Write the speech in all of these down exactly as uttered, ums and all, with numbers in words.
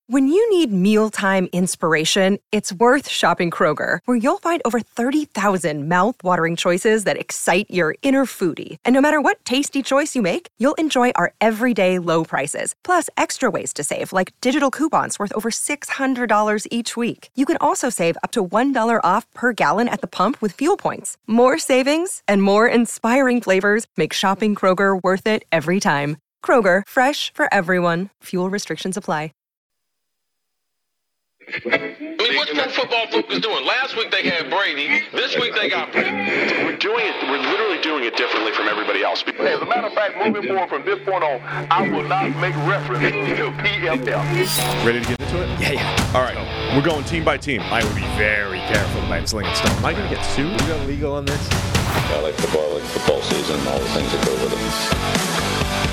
When you need mealtime inspiration, it's worth shopping Kroger, where you'll find over thirty thousand mouth-watering choices that excite your inner foodie. And no matter what tasty choice you make, you'll enjoy our everyday low prices, plus extra ways to save, like digital coupons worth over six hundred dollars each week. You can also save up to one dollar off per gallon at the pump with fuel points. More savings and more inspiring flavors make shopping Kroger worth it every time. Kroger, fresh for everyone. Fuel restrictions apply. I mean, what's Pro Football Focus doing? Last week they had Brady. This week they got Brady. We're doing it. We're literally doing it differently from everybody else. As a matter of fact, moving forward from this point on, I will not make reference to P F L. Ready to get into it? Yeah, yeah. All right. So, we're going team by team. I would be very careful about slinging stuff. Am I going to get sued? We got legal on this? I like football, I like football season, all the things that go with it.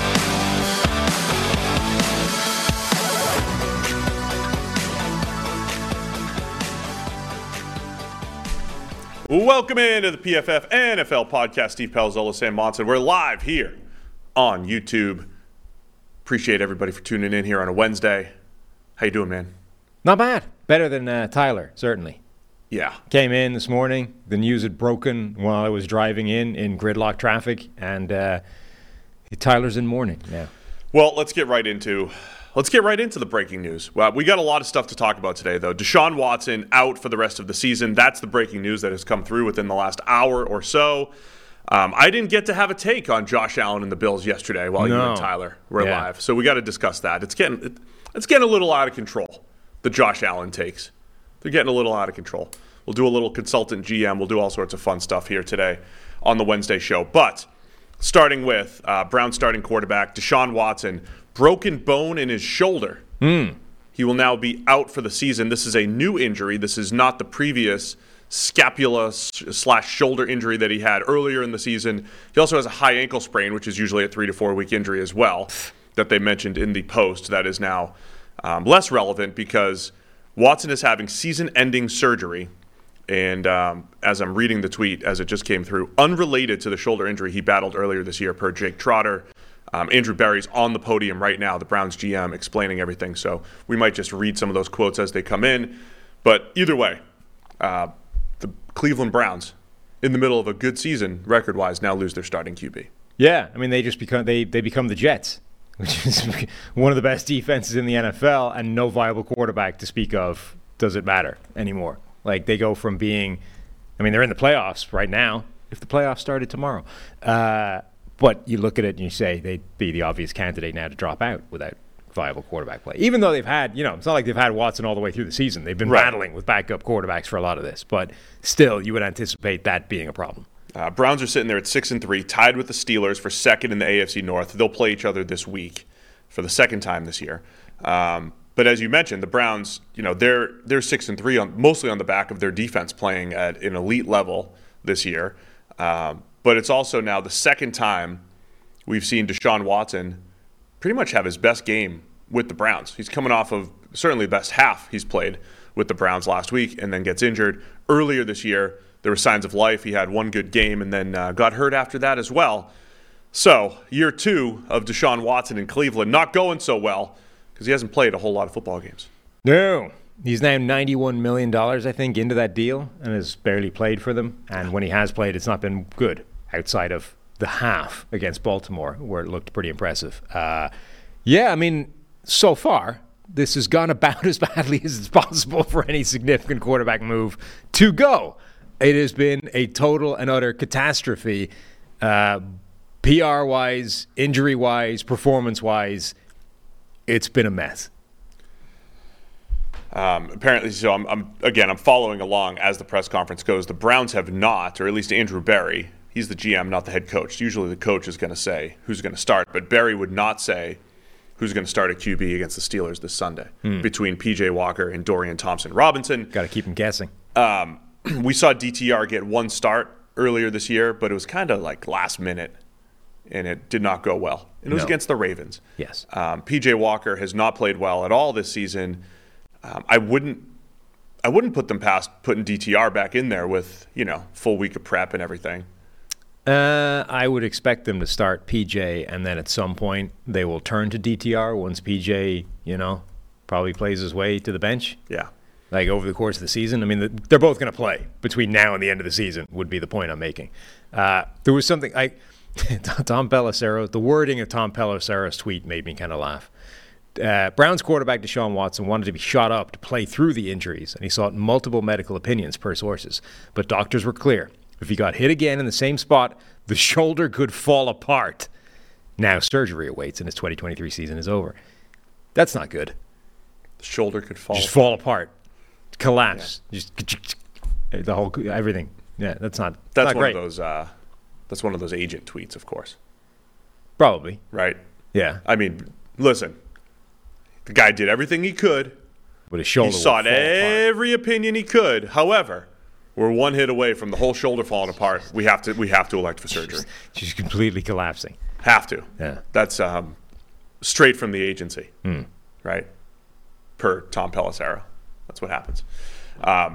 Welcome into the P F F N F L podcast. Steve Palazzolo, Sam Monson. We're live here on YouTube. Appreciate everybody for tuning in here on a Wednesday. How you doing, man? Not bad. Better than uh, Tyler, certainly. Yeah. Came in this morning. The news had broken while I was driving in in gridlock traffic, and uh, Tyler's in mourning now. Well, let's get right into let's get right into the breaking news. Well, we got a lot of stuff to talk about today, though. Deshaun Watson out for the rest of the season. That's the breaking news that has come through within the last hour or so. Um, I didn't get to have a take on Josh Allen and the Bills yesterday while no. you and Tyler were yeah. live, so we got to discuss that. It's getting it, it's getting a little out of control. The Josh Allen takes. They're getting a little out of control. We'll do a little consultant G M. We'll do all sorts of fun stuff here today on the Wednesday show. But starting with uh, Brown starting quarterback Deshaun Watson, broken bone in his shoulder. Mm. He will now be out for the season. This is a new injury. This is not the previous scapula slash shoulder injury that he had earlier in the season. He also has a high ankle sprain, which is usually a three to four week injury as well, that they mentioned in the post. That is now um, less relevant because Watson is having season-ending surgery. And um, as I'm reading the tweet, as it just came through, unrelated to the shoulder injury he battled earlier this year per Jake Trotter. Um, Andrew Berry's on the podium right now, the Browns G M, explaining everything. So we might just read some of those quotes as they come in. But either way, uh, the Cleveland Browns, in the middle of a good season, record-wise, now lose their starting Q B. Yeah, I mean, they just become they, they become the Jets, which is one of the best defenses in the N F L, and no viable quarterback to speak of. Does it matter anymore? Like, they go from being, I mean, they're in the playoffs right now, if the playoffs started tomorrow. Uh, but you look at it and you say they'd be the obvious candidate now to drop out without viable quarterback play. Even though they've had, you know, it's not like they've had Watson all the way through the season. They've been right. battling with backup quarterbacks for a lot of this. But still, you would anticipate that being a problem. Uh, Browns are sitting there at six and three, tied with the Steelers for second in the A F C North. They'll play each other this week for the second time this year. Um, But as you mentioned, the Browns, you know, they're they're six and three on mostly on the back of their defense playing at an elite level this year. Um, but it's also now the second time we've seen Deshaun Watson pretty much have his best game with the Browns. He's coming off of certainly the best half he's played with the Browns last week, and then gets injured earlier this year. There were signs of life. He had one good game, and then uh, got hurt after that as well. So year two of Deshaun Watson in Cleveland, not going so well, because he hasn't played a whole lot of football games. No. He's now ninety-one million dollars, I think, into that deal and has barely played for them. And when he has played, it's not been good outside of the half against Baltimore, where it looked pretty impressive. Uh, yeah, I mean, so far, this has gone about as badly as it's possible for any significant quarterback move to go. It has been a total and utter catastrophe, uh, P R-wise, injury-wise, performance-wise. It's been a mess. Um, apparently, so I'm, I'm again, I'm following along as the press conference goes. The Browns have not, or at least Andrew Berry, he's the G M, not the head coach. Usually the coach is going to say who's going to start, but Berry would not say who's going to start at Q B against the Steelers this Sunday hmm. between P J Walker and Dorian Thompson-Robinson. Got to keep him guessing. Um, we saw D T R get one start earlier this year, but it was kind of like last minute, and it did not go well. And it was no. against the Ravens. Yes. Um, P J Walker has not played well at all this season. Um, I wouldn't, I wouldn't put them past putting D T R back in there with, you know, full week of prep and everything. Uh, I would expect them to start P J, and then at some point they will turn to D T R once P J, you know, probably plays his way to the bench. Yeah. Like over the course of the season. I mean, the, they're both going to play between now and the end of the season would be the point I'm making. Uh, there was something, I, Tom Pelissero, the wording of Tom Pelissero's tweet made me kind of laugh. Uh, Browns quarterback Deshaun Watson wanted to be shot up to play through the injuries, and he sought multiple medical opinions per sources. But doctors were clear. If he got hit again in the same spot, the shoulder could fall apart. Now surgery awaits and his twenty twenty-three season is over. That's not good. The shoulder could fall Just apart. fall apart. Collapse. Yeah. Just the whole, everything. Yeah, that's not That's not one great. of those uh, that's one of those agent tweets, of course. Probably. Right? Yeah. I mean, listen. The guy did everything he could. But his shoulder He will sought fall apart. every opinion he could. However, we're one hit away from the whole shoulder falling apart. We have to we have to elect for surgery. She's completely collapsing. Have to. Yeah. That's um, straight from the agency, Mm. right? Per Tom Pelissero. That's what happens. Um,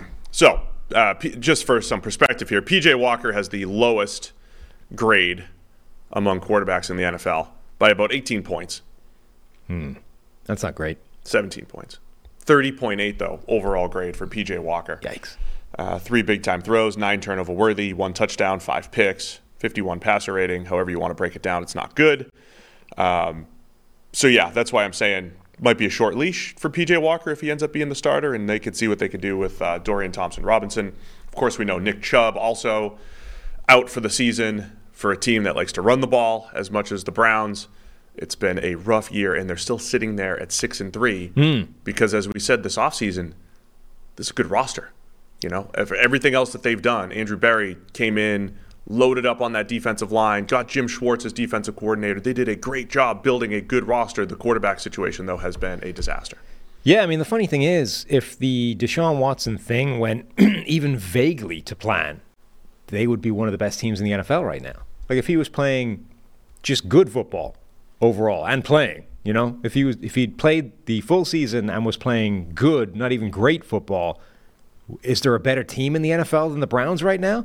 so, uh, P- just for some perspective here, P J Walker has the lowest grade among quarterbacks in the N F L by about eighteen points. Hmm. That's not great. seventeen points. thirty point eight, though, overall grade for P J Walker. Yikes. Uh, three big-time throws, nine turnover worthy, one touchdown, five picks, fifty-one passer rating. However you want to break it down, it's not good. Um, so, yeah, that's why I'm saying might be a short leash for P J Walker if he ends up being the starter, and they could see what they could do with uh, Dorian Thompson-Robinson. Of course, we know Nick Chubb also out for the season for a team that likes to run the ball as much as the Browns. It's been a rough year, and they're still sitting there at six and three Mm. because, as we said this offseason, this is a good roster. You know, for everything else that they've done, Andrew Berry came in, loaded up on that defensive line, got Jim Schwartz as defensive coordinator. They did a great job building a good roster. The quarterback situation, though, has been a disaster. Yeah, I mean, the funny thing is, if the Deshaun Watson thing went even vaguely to plan, they would be one of the best teams in the N F L right now. Like, if he was playing just good football overall and playing, you know, if he was, if he'd played the full season and was playing good, not even great football, is there a better team in the N F L than the Browns right now?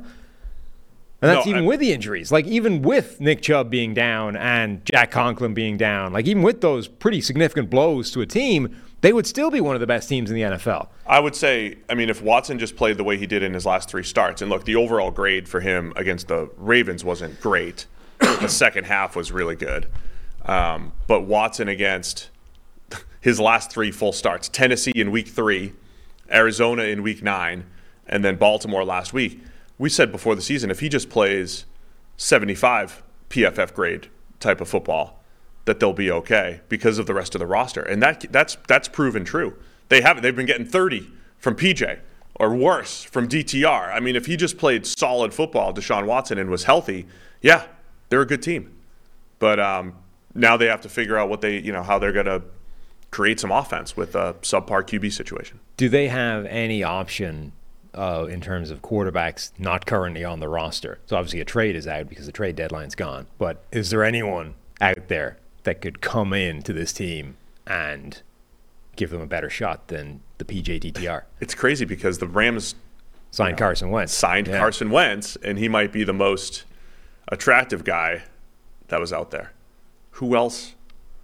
And that's No, even I- with the injuries. Like, even with Nick Chubb being down and Jack Conklin being down, like, even with those pretty significant blows to a team, they would still be one of the best teams in the N F L. I would say, I mean, if Watson just played the way he did in his last three starts, and look, the overall grade for him against the Ravens wasn't great. The second half was really good. Um, but Watson against his last three full starts, Tennessee in week three, Arizona in week nine, and then Baltimore last week. We said before the season, if he just plays seventy-five P F F grade type of football, that they'll be okay because of the rest of the roster. And that that's that's proven true. They haven't. They've been getting thirty from P J or worse from D T R. I mean, if he just played solid football, Deshaun Watson, and was healthy, yeah, they're a good team. But um, now they have to figure out what they, you know, how they're going to create some offense with a subpar Q B situation. Do they have any option uh, in terms of quarterbacks not currently on the roster? So obviously a trade is out because the trade deadline's gone. But is there anyone out there that could come into this team and give them a better shot than the P J D T R? It's crazy because the Rams Signed you know, Carson Wentz. Signed Yeah. Carson Wentz, and he might be the most attractive guy that was out there. Who else?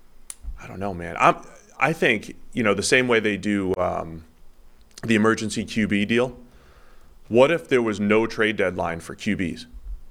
I don't know, man. I'm, I think, you know, the same way they do um, the emergency Q B deal, what if there was no trade deadline for Q Bs?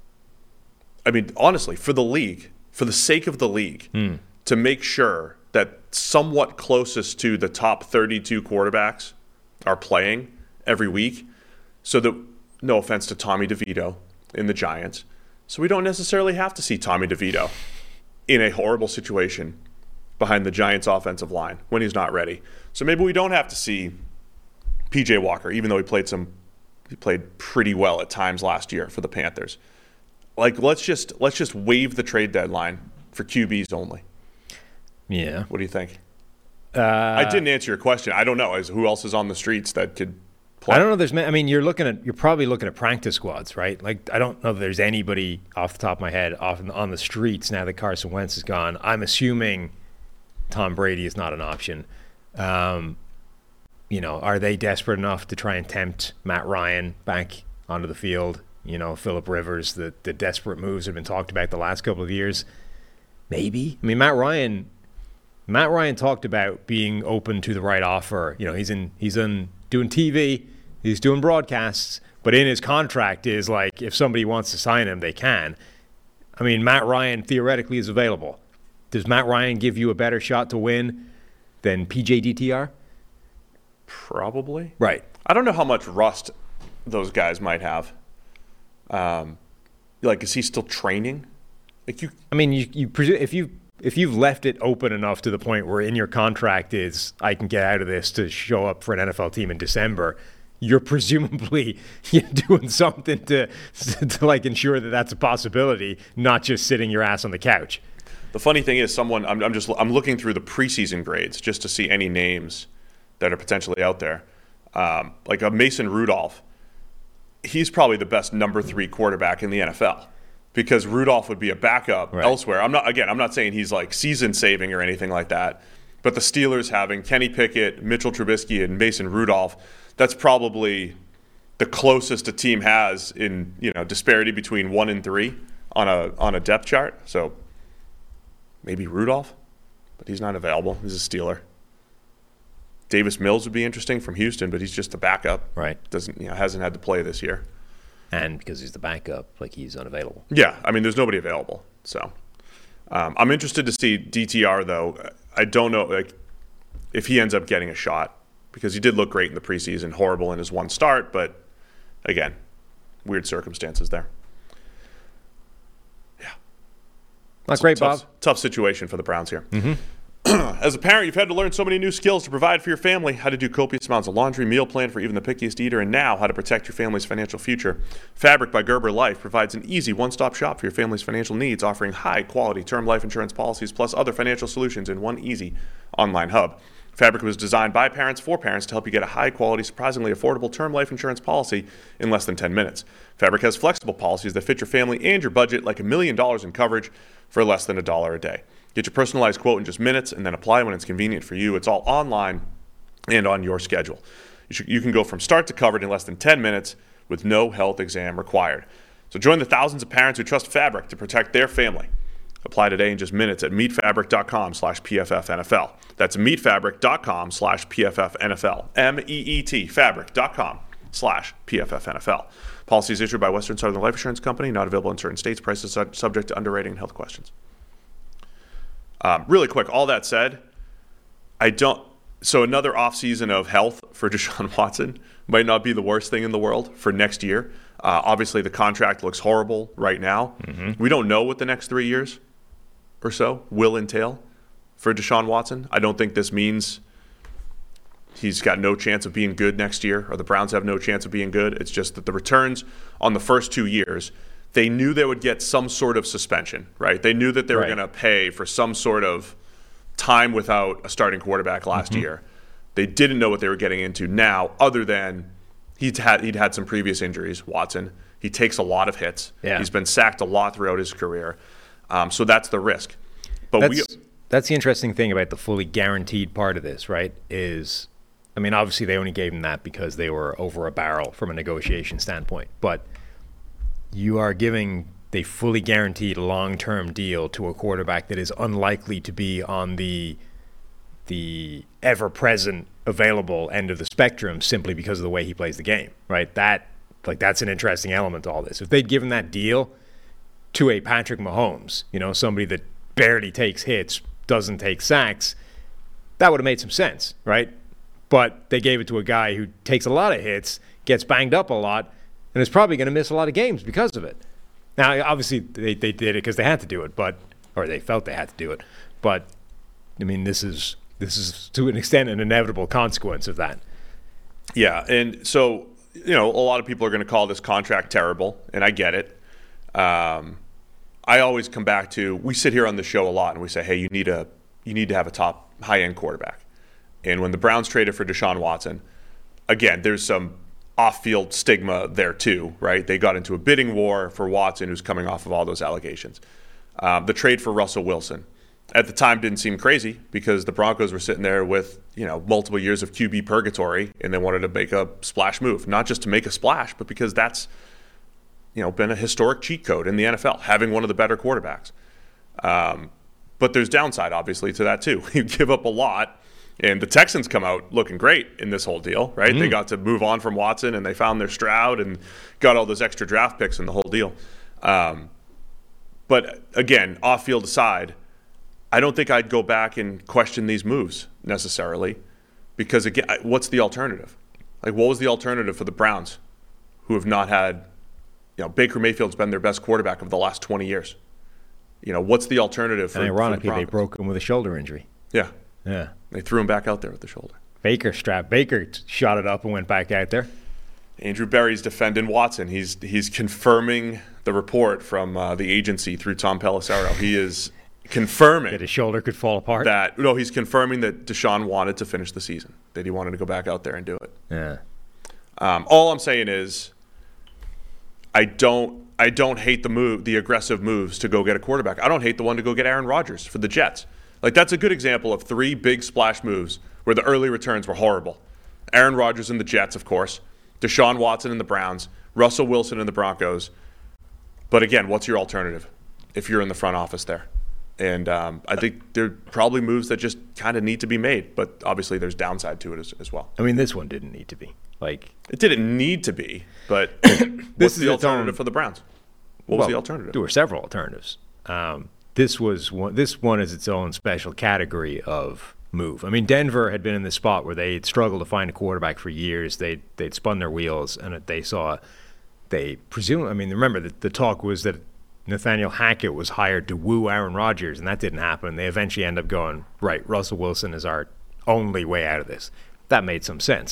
I mean, honestly, for the league, for the sake of the league, Mm. to make sure that somewhat closest to the top thirty-two quarterbacks are playing every week, so that, no offense to Tommy DeVito in the Giants, so we don't necessarily have to see Tommy DeVito in a horrible situation behind the Giants' offensive line when he's not ready. So maybe we don't have to see P J Walker, even though he played some, he played pretty well at times last year for the Panthers. Like, let's just let's just waive the trade deadline for Q Bs only. Yeah. What do you think? Uh, I didn't answer your question. I don't know. Is who else is on the streets that could play? I don't know. There's, ma- I mean, you're looking at, you're probably looking at practice squads, right? Like, I don't know if there's anybody off the top of my head off on the streets now that Carson Wentz is gone. I'm assuming Tom Brady is not an option. Um, you know, are they desperate enough to try and tempt Matt Ryan back onto the field? You know, Phillip Rivers, the the desperate moves have been talked about the last couple of years. Maybe. I mean, Matt Ryan Matt Ryan talked about being open to the right offer. You know, he's in he's in doing T V, he's doing broadcasts, but in his contract is like if somebody wants to sign him, they can. I mean, Matt Ryan theoretically is available. Does Matt Ryan give you a better shot to win than P J D T R? Probably. Right. I don't know how much rust those guys might have. Um, like, is he still training? Like you. I mean, you, you presu- if you if you've left it open enough to the point where in your contract is I can get out of this to show up for an N F L team in December, you're presumably you're doing something to to like ensure that that's a possibility, not just sitting your ass on the couch. The funny thing is, someone I'm, I'm just I'm looking through the preseason grades just to see any names that are potentially out there. Um, like a Mason Rudolph, he's probably the best number three quarterback in the N F L because Rudolph would be a backup right. elsewhere. I'm not again. I'm not saying he's like season saving or anything like that. But the Steelers having Kenny Pickett, Mitchell Trubisky, and Mason Rudolph, that's probably the closest a team has in you know disparity between one and three on a on a depth chart. So maybe Rudolph, but he's not available. He's a Steeler. Davis Mills would be interesting from Houston, but he's just a backup. Right. Doesn't you know hasn't had to play this year. And because he's the backup, like he's unavailable. Yeah, I mean, there's nobody available. So um, I'm interested to see D T R though. I don't know like if he ends up getting a shot because he did look great in the preseason, horrible in his one start, but again, weird circumstances there. Yeah. Not It's a great, tough, Bob. Tough situation for the Browns here. Mm-hmm. As a parent, you've had to learn so many new skills to provide for your family, how to do copious amounts of laundry, meal plan for even the pickiest eater, and now how to protect your family's financial future. Fabric by Gerber Life provides an easy one-stop shop for your family's financial needs, offering high-quality term life insurance policies plus other financial solutions in one easy online hub. Fabric was designed by parents for parents to help you get a high-quality, surprisingly affordable term life insurance policy in less than ten minutes. Fabric has flexible policies that fit your family and your budget, like a million dollars in coverage for less than a dollar a day. Get your personalized quote in just minutes and then apply when it's convenient for you. It's all online and on your schedule. You, should, you can go from start to covered in less than ten minutes with no health exam required. So join the thousands of parents who trust Fabric to protect their family. Apply today in just minutes at meetfabric.com slash PFFNFL. That's meetfabric.com slash PFFNFL. M-E-E-T, fabric.com slash PFFNFL. Policies issued by Western Southern Life Insurance Company, not available in certain states. Prices su- subject to underwriting and health questions. Um, really quick, all that said, I don't. So another offseason of health for Deshaun Watson might not be the worst thing in the world for next year. Uh, obviously, the contract looks horrible right now. Mm-hmm. We don't know what the next three years or so will entail for Deshaun Watson. I don't think this means he's got no chance of being good next year or the Browns have no chance of being good. It's just that the returns on the first two years, they knew they would get some sort of suspension, right? They knew that they were right. going to pay for some sort of time without a starting quarterback last mm-hmm. year. They didn't know what they were getting into now, other than he'd had he'd had some previous injuries, Watson. He takes a lot of hits. Yeah. He's been sacked a lot throughout his career. Um, so that's the risk. But that's, we that's the interesting thing about the fully guaranteed part of this, right? Is, I mean, obviously they only gave him that because they were over a barrel from a negotiation standpoint. But you are giving the fully guaranteed long-term deal to a quarterback that is unlikely to be on the the ever-present available end of the spectrum simply because of the way he plays the game, right? That like that's an interesting element to all this. If they'd given that deal to a Patrick Mahomes, you know, somebody that barely takes hits, doesn't take sacks, that would have made some sense, right? But they gave it to a guy who takes a lot of hits, gets banged up a lot, and is probably going to miss a lot of games because of it. Now, obviously, they, they did it because they had to do it, but or they felt they had to do it. But I mean, this is this is to an extent an inevitable consequence of that. Yeah, and so you know, a lot of people are going to call this contract terrible, and I get it. Um, I always come back to we sit here on the show a lot, and we say, hey, you need a you need to have a top high end quarterback. And when the Browns traded for Deshaun Watson, again, there's some off-field stigma there too, right? They got into a bidding war for Watson, who's coming off of all those allegations. Um, the trade for Russell Wilson at the time didn't seem crazy because the Broncos were sitting there with, you know, multiple years of Q B purgatory, and they wanted to make a splash move, not just to make a splash, but because that's, you know, been a historic cheat code in the N F L, having one of the better quarterbacks. Um, But there's downside, obviously, to that too. You give up a lot, and the Texans come out looking great in this whole deal, right? Mm. They got to move on from Watson, and they found their Stroud and got all those extra draft picks in the whole deal. Um, but again, off-field aside, I don't think I'd go back and question these moves necessarily, because again, what's the alternative? Like, what was the alternative for the Browns, who have not had, you know, Baker Mayfield's been their best quarterback of the last twenty years. You know, what's the alternative for, and ironically, for the they broke him with a shoulder injury. Yeah. Yeah. They threw him back out there with the shoulder. Baker strapped. Baker shot it up and went back out there. Andrew Berry's defending Watson. He's he's confirming the report from uh, the agency through Tom Pelissero. He is confirming that his shoulder could fall apart. That no, he's confirming that Deshaun wanted to finish the season. That he wanted to go back out there and do it. Yeah. Um, all I'm saying is, I don't I don't hate the move, the aggressive moves to go get a quarterback. I don't hate the one to go get Aaron Rodgers for the Jets. Like, that's a good example of three big splash moves where the early returns were horrible. Aaron Rodgers and the Jets, of course. Deshaun Watson and the Browns. Russell Wilson and the Broncos. But again, what's your alternative if you're in the front office there? And um, I think there are probably moves that just kind of need to be made. But obviously there's downside to it as, as well. I mean, this one didn't need to be. Like, it didn't need to be, but what's this the is alternative own, for the Browns? What well, was the alternative? There were several alternatives. Um, this was one. This one is its own special category of move. I mean, Denver had been in this spot where they had struggled to find a quarterback for years. They they'd spun their wheels, and they saw they presume. I mean, remember the, the talk was that Nathaniel Hackett was hired to woo Aaron Rodgers, and that didn't happen. They eventually end up going, right, Russell Wilson is our only way out of this. That made some sense.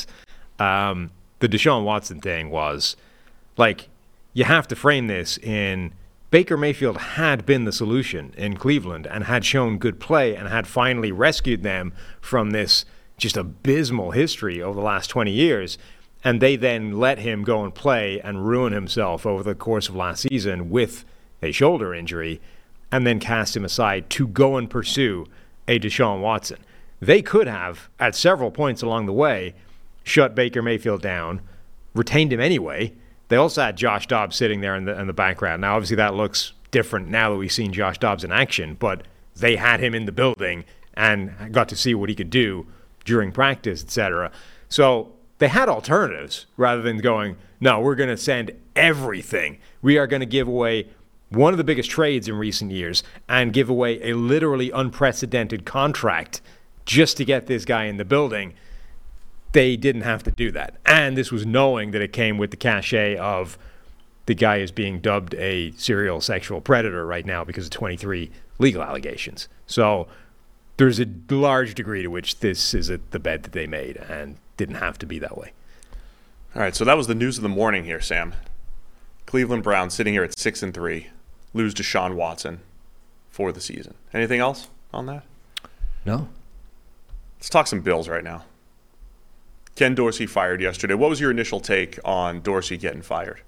Um, the Deshaun Watson thing was, like, you have to frame this in Baker Mayfield had been the solution in Cleveland and had shown good play and had finally rescued them from this just abysmal history over the last twenty years. And they then let him go and play and ruin himself over the course of last season with a shoulder injury and then cast him aside to go and pursue a Deshaun Watson. They could have, at several points along the way, shut Baker Mayfield down, retained him anyway. They also had Josh Dobbs sitting there in the in the background. Now, obviously, that looks different now that we've seen Josh Dobbs in action, but they had him in the building and got to see what he could do during practice, et cetera. So they had alternatives rather than going, no, we're going to send everything. We are going to give away one of the biggest trades in recent years and give away a literally unprecedented contract just to get this guy in the building. They didn't have to do that. And this was knowing that it came with the cachet of the guy is being dubbed a serial sexual predator right now because of twenty-three legal allegations. So there's a large degree to which this is a, the bed that they made and didn't have to be that way. All right, so that was the news of the morning here, Sam. Cleveland Browns sitting here at six and three, lose to Deshaun Watson for the season. Anything else on that? No. Let's talk some Bills right now. Ken Dorsey fired yesterday. What was your initial take on Dorsey getting fired?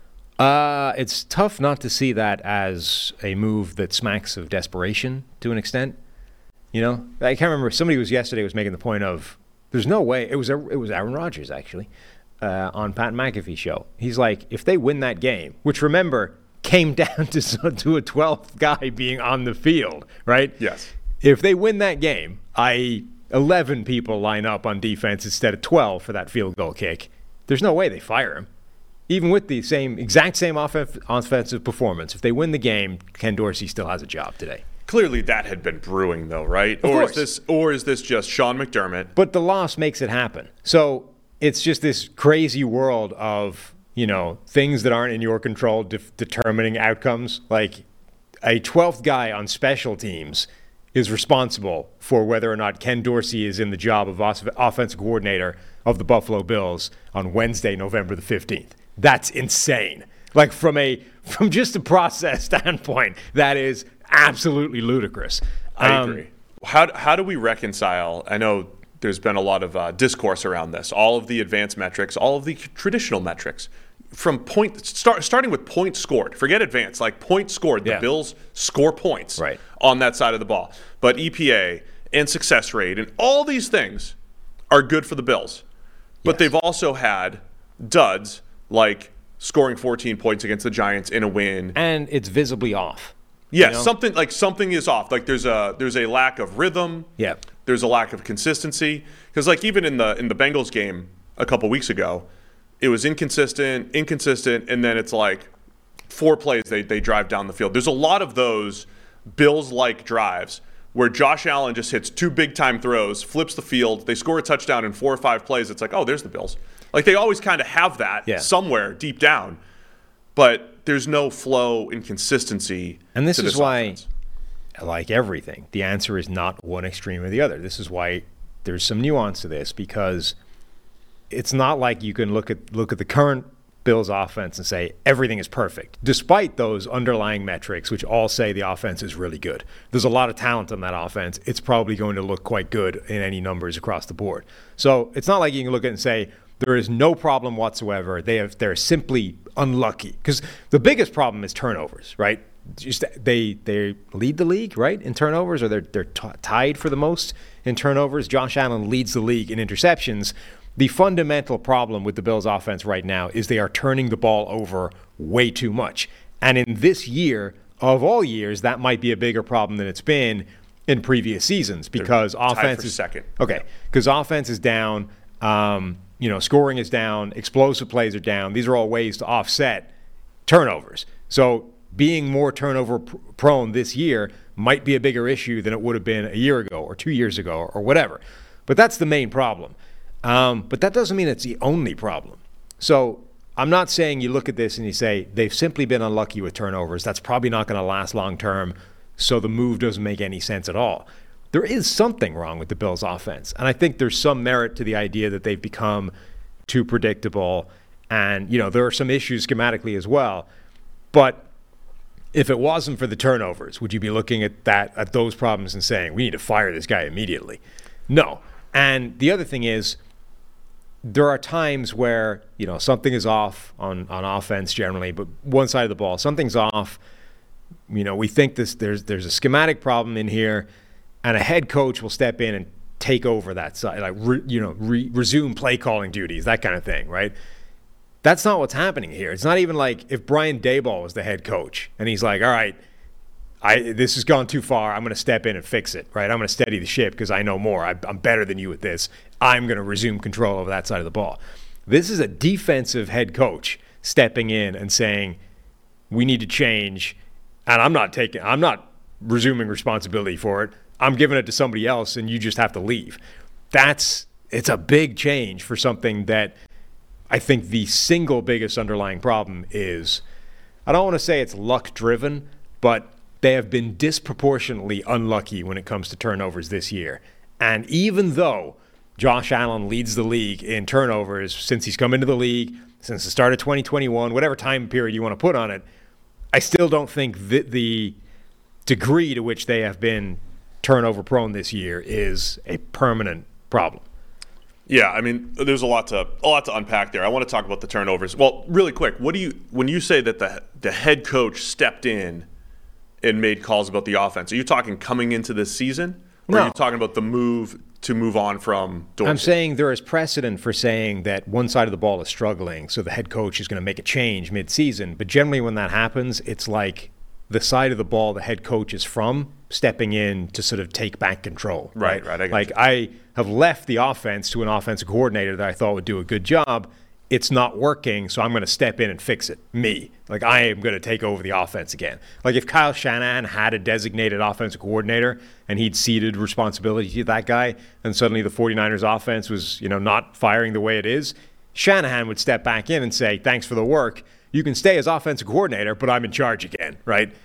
Uh, it's tough not to see that as a move that smacks of desperation to an extent. You know, I can't remember. Somebody was yesterday was making the point of there's no way. It was a, it was Aaron Rodgers actually uh, on Pat McAfee's show. He's like, if they win that game, which remember came down to to a twelfth guy being on the field, right? Yes. If they win that game, that is eleven people line up on defense instead of twelve for that field goal kick, there's no way they fire him. Even with the same exact same off- offensive performance, if they win the game, Ken Dorsey still has a job today. Clearly that had been brewing though, right? Of or course. is this or is this just Sean McDermott? But the loss makes it happen. So it's just this crazy world of, you know, things that aren't in your control de- determining outcomes. Like a twelfth guy on special teams is responsible for whether or not Ken Dorsey is in the job of os- offensive coordinator of the Buffalo Bills on Wednesday, November the fifteenth. That's insane. Like from a from just a process standpoint, that is absolutely ludicrous. I Um, agree. How how do we reconcile? I know there's been a lot of uh, discourse around this. All of the advanced metrics, all of the traditional metrics, from point start starting with points scored. Forget advanced, like points scored. The Yeah. Bills score points Right. on that side of the ball. But E P A and success rate and all these things are good for the Bills. But Yes. they've also had duds like scoring fourteen points against the Giants in a win. And it's visibly off. Yeah, you know? something like something is off. Like there's a there's a lack of rhythm. Yeah. There's a lack of consistency. Because like even in the in the Bengals game a couple weeks ago, it was inconsistent, inconsistent, and then it's like four plays they they drive down the field. There's a lot of those Bills-like drives where Josh Allen just hits two big-time throws, flips the field, they score a touchdown in four or five plays. It's like, oh, there's the Bills. Like they always kind of have that yeah. somewhere deep down. But there's no flow and consistency. And this to is this why, offense. like everything, the answer is not one extreme or the other. This is why there's some nuance to this, because it's not like you can look at look at the current Bills offense and say everything is perfect, despite those underlying metrics which all say the offense is really good. There's a lot of talent on that offense. It's probably going to look quite good in any numbers across the board. So it's not like you can look at it and say there is no problem whatsoever. They have they're simply unlucky, because the biggest problem is turnovers, right? Just they they lead the league, right, in turnovers, or they're they're t- tied for the most in turnovers. Josh Allen leads the league in interceptions. The fundamental problem with the Bills offense right now is they are turning the ball over way too much. And in this year, of all years, that might be a bigger problem than it's been in previous seasons, because They're tied offense for is second. Okay, because offense is down, um, you know, scoring is down, explosive plays are down. These are all ways to offset turnovers. So being more turnover pr- prone this year might be a bigger issue than it would have been a year ago or two years ago or whatever. But that's the main problem. Um, but that doesn't mean it's the only problem. So I'm not saying you look at this and you say they've simply been unlucky with turnovers. That's probably not going to last long term, so the move doesn't make any sense at all. There is something wrong with the Bills' offense, and I think there's some merit to the idea that they've become too predictable, and you know there are some issues schematically as well. But if it wasn't for the turnovers, would you be looking at that at those problems and saying we need to fire this guy immediately? No. And the other thing is, there are times where, you know, something is off on, on offense generally, but one side of the ball, something's off. You know, we think this there's there's a schematic problem in here, and a head coach will step in and take over that side, like, re, you know, re, resume play calling duties, that kind of thing, right? That's not what's happening here. It's not even like if Brian Daboll was the head coach and he's like, all right, I this has gone too far. I'm going to step in and fix it, right? I'm going to steady the ship because I know more. I, I'm better than you at this. I'm going to resume control over that side of the ball. This is a defensive head coach stepping in and saying, we need to change, and I'm not taking, I'm not resuming responsibility for it. I'm giving it to somebody else, and you just have to leave. That's, it's a big change for something that I think the single biggest underlying problem is, I don't want to say it's luck-driven, but they have been disproportionately unlucky when it comes to turnovers this year. And even though Josh Allen leads the league in turnovers since he's come into the league, since the start of twenty twenty-one, whatever time period you want to put on it, I still don't think that the degree to which they have been turnover prone this year is a permanent problem. Yeah, I mean, there's a lot to a lot to unpack there. I want to talk about the turnovers. Well, really quick, what do you when you say that the the head coach stepped in and made calls about the offense, are you talking coming into this season, or No. are you talking about the move to move on from Dorsey? I'm saying there is precedent for saying that one side of the ball is struggling, so the head coach is going to make a change mid-season. But generally when that happens, it's like the side of the ball the head coach is from stepping in to sort of take back control. Right, right. I like you. I have left the offense to an offensive coordinator that I thought would do a good job. It's not working, so I'm going to step in and fix it. Me. Like, I am going to take over the offense again. Like, if Kyle Shanahan had a designated offensive coordinator and he'd ceded responsibility to that guy, and suddenly the 49ers offense was, you know, not firing the way it is, Shanahan would step back in and say, thanks for the work. You can stay as offensive coordinator, but I'm in charge again, right?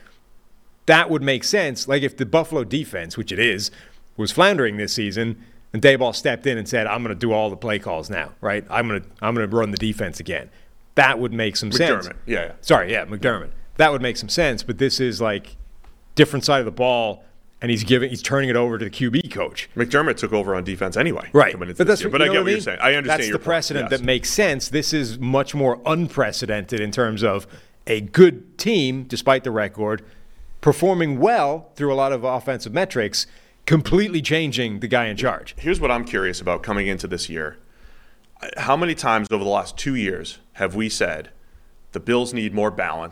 That would make sense. Like, if the Buffalo defense, which it is, was floundering this season, and Daboll stepped in and said, I'm going to do all the play calls now, right? I'm going to I'm going to run the defense again. That would make some McDermott. sense. Yeah, yeah. Sorry, yeah, McDermott. That would make some sense, but this is like different side of the ball, and he's giving he's turning it over to the Q B coach. McDermott took over on defense anyway. Right. coming into But this that's year. what, But you I know get what I you're mean? saying. I understand That's your the precedent point. Yes. that makes sense. This is much more unprecedented in terms of a good team, despite the record, performing well through a lot of offensive metrics, completely changing the guy in charge. Here's what I'm curious about coming into this year. How many times over the last two years have we said the Bills need more balance?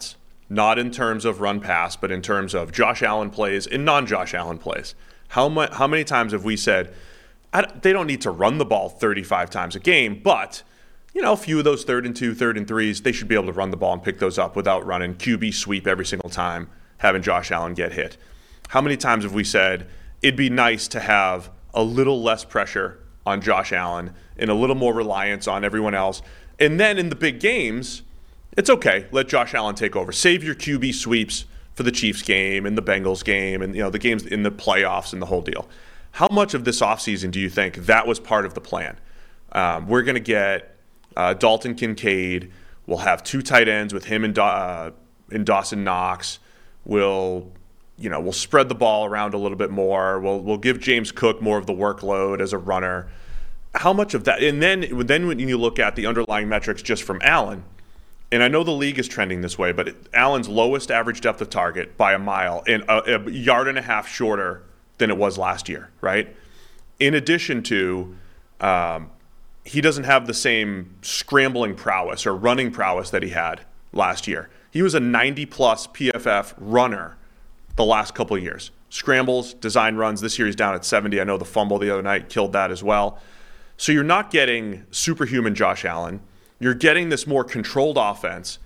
not in terms of run pass, but in terms of Josh Allen plays and non-Josh Allen plays. How, mu- how many times have we said, I don't, they don't need to run the ball thirty-five times a game, but you know, a few of those third and two, third and threes, they should be able to run the ball and pick those up without running Q B sweep every single time, having Josh Allen get hit. How many times have we said it'd be nice to have a little less pressure on Josh Allen and a little more reliance on everyone else? And then in the big games, it's okay. Let Josh Allen take over. Save your Q B sweeps for the Chiefs game and the Bengals game and you know the games in the playoffs and the whole deal. How much of this offseason do you think that was part of the plan? Um, we're going to get uh, Dalton Kincaid. We'll have two tight ends with him and, da- uh, and Dawson Knox. We'll, you know, we'll spread the ball around a little bit more. We'll we'll give James Cook more of the workload as a runner. How much of that? And then then when you look at the underlying metrics just from Allen, and I know the league is trending this way, but Allen's lowest average depth of target by a mile and a, a yard and a half shorter than it was last year, right? In addition to, um, he doesn't have the same scrambling prowess or running prowess that he had last year. He was a ninety plus P F F runner the last couple of years. Scrambles, design runs. This year he's down at seventy. I know the fumble the other night killed that as well. So you're not getting superhuman Josh Allen. You're getting this more controlled offense.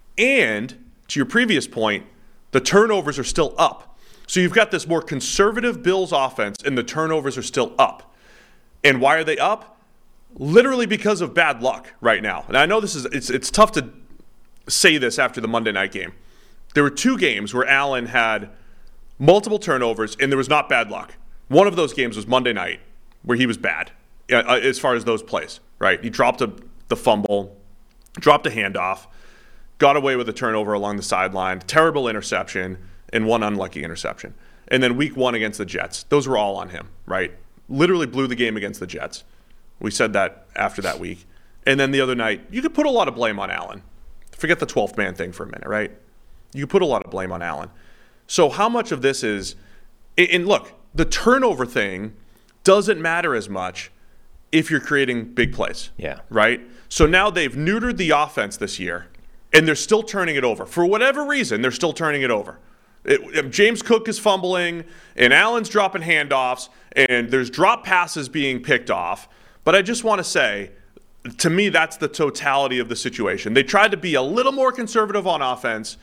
And to your previous point, the turnovers are still up. So you've got this more conservative Bills offense, and the turnovers are still up. And why are they up? Literally because of bad luck right now. And I know this is it's it's tough to say this after the Monday night game. There were two games where Allen had multiple turnovers, and there was not bad luck. One of those games was Monday night, where he was bad uh, as far as those plays, right? He dropped a, the fumble, dropped a handoff, got away with a turnover along the sideline, terrible interception, and one unlucky interception. And then week one against the Jets, those were all on him, right? Literally blew the game against the Jets. We said that after that week. And then the other night, you could put a lot of blame on Allen. Forget the twelfth man thing for a minute, right? You could put a lot of blame on Allen. So how much of this is, and look, the turnover thing doesn't matter as much if you're creating big plays. Yeah. Right? So now they've neutered the offense this year, and they're still turning it over. For whatever reason, they're still turning it over. It, James Cook is fumbling, and Allen's dropping handoffs, and there's drop passes being picked off. But I just want to say, to me, that's the totality of the situation. They tried to be a little more conservative on offense,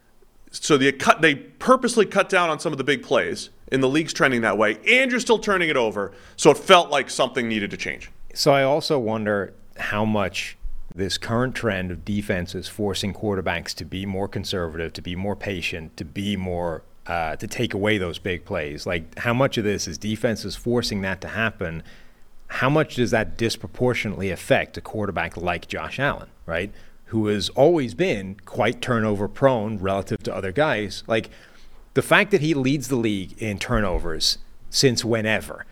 so they cut, they purposely cut down on some of the big plays, and the league's trending that way, and you're still turning it over, so it felt like something needed to change. So I also wonder how much this current trend of defenses forcing quarterbacks to be more conservative, to be more patient, to be more, uh, to take away those big plays. Like, how much of this is defenses forcing that to happen? How much does that disproportionately affect a quarterback like Josh Allen, right? Who has always been quite turnover prone relative to other guys. Like, the fact that he leads the league in turnovers since whenever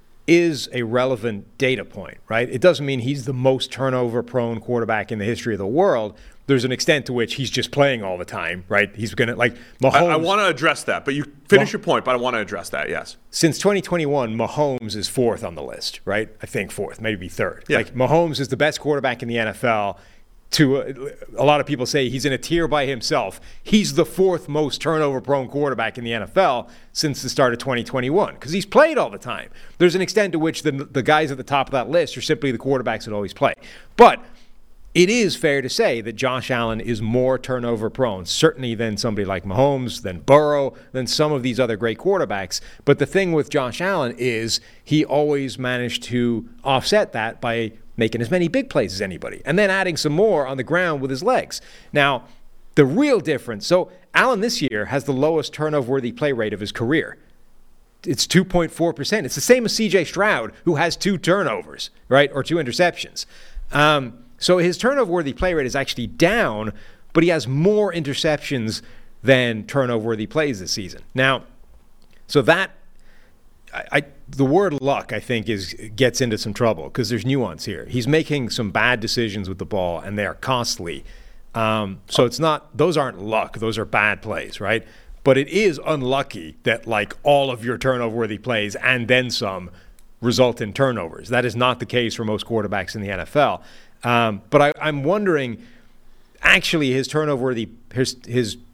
is a relevant data point, right? It doesn't mean he's the most turnover-prone quarterback in the history of the world. There's an extent to which he's just playing all the time, right? He's going to, like, Mahomes. I, I want to address that, but you finish Mah- your point, but I want to address that, yes. Since twenty twenty-one, Mahomes is fourth on the list, right? I think fourth, maybe third. Yeah. Like, Mahomes is the best quarterback in the N F L. To a, a lot of people say he's in a tier by himself. He's the fourth most turnover-prone quarterback in the N F L since the start of twenty twenty-one because he's played all the time. There's an extent to which the, the guys at the top of that list are simply the quarterbacks that always play. But it is fair to say that Josh Allen is more turnover-prone, certainly than somebody like Mahomes, than Burrow, than some of these other great quarterbacks. But the thing with Josh Allen is he always managed to offset that by making as many big plays as anybody, and then adding some more on the ground with his legs. Now, the real difference, so Allen this year has the lowest turnover-worthy play rate of his career. It's two point four percent. It's the same as C J Stroud, who has two turnovers, right, or two interceptions. Um, so his turnover-worthy play rate is actually down, but he has more interceptions than turnover-worthy plays this season. Now, so that, I, I the word luck, I think, is gets into some trouble because there's nuance here. He's making some bad decisions with the ball, and they are costly. Um, so it's not; those aren't luck; those are bad plays, right? But it is unlucky that like all of your turnover-worthy plays and then some result in turnovers. That is not the case for most quarterbacks in the N F L. Um, but I, I'm wondering, actually, his turnover-worthy his his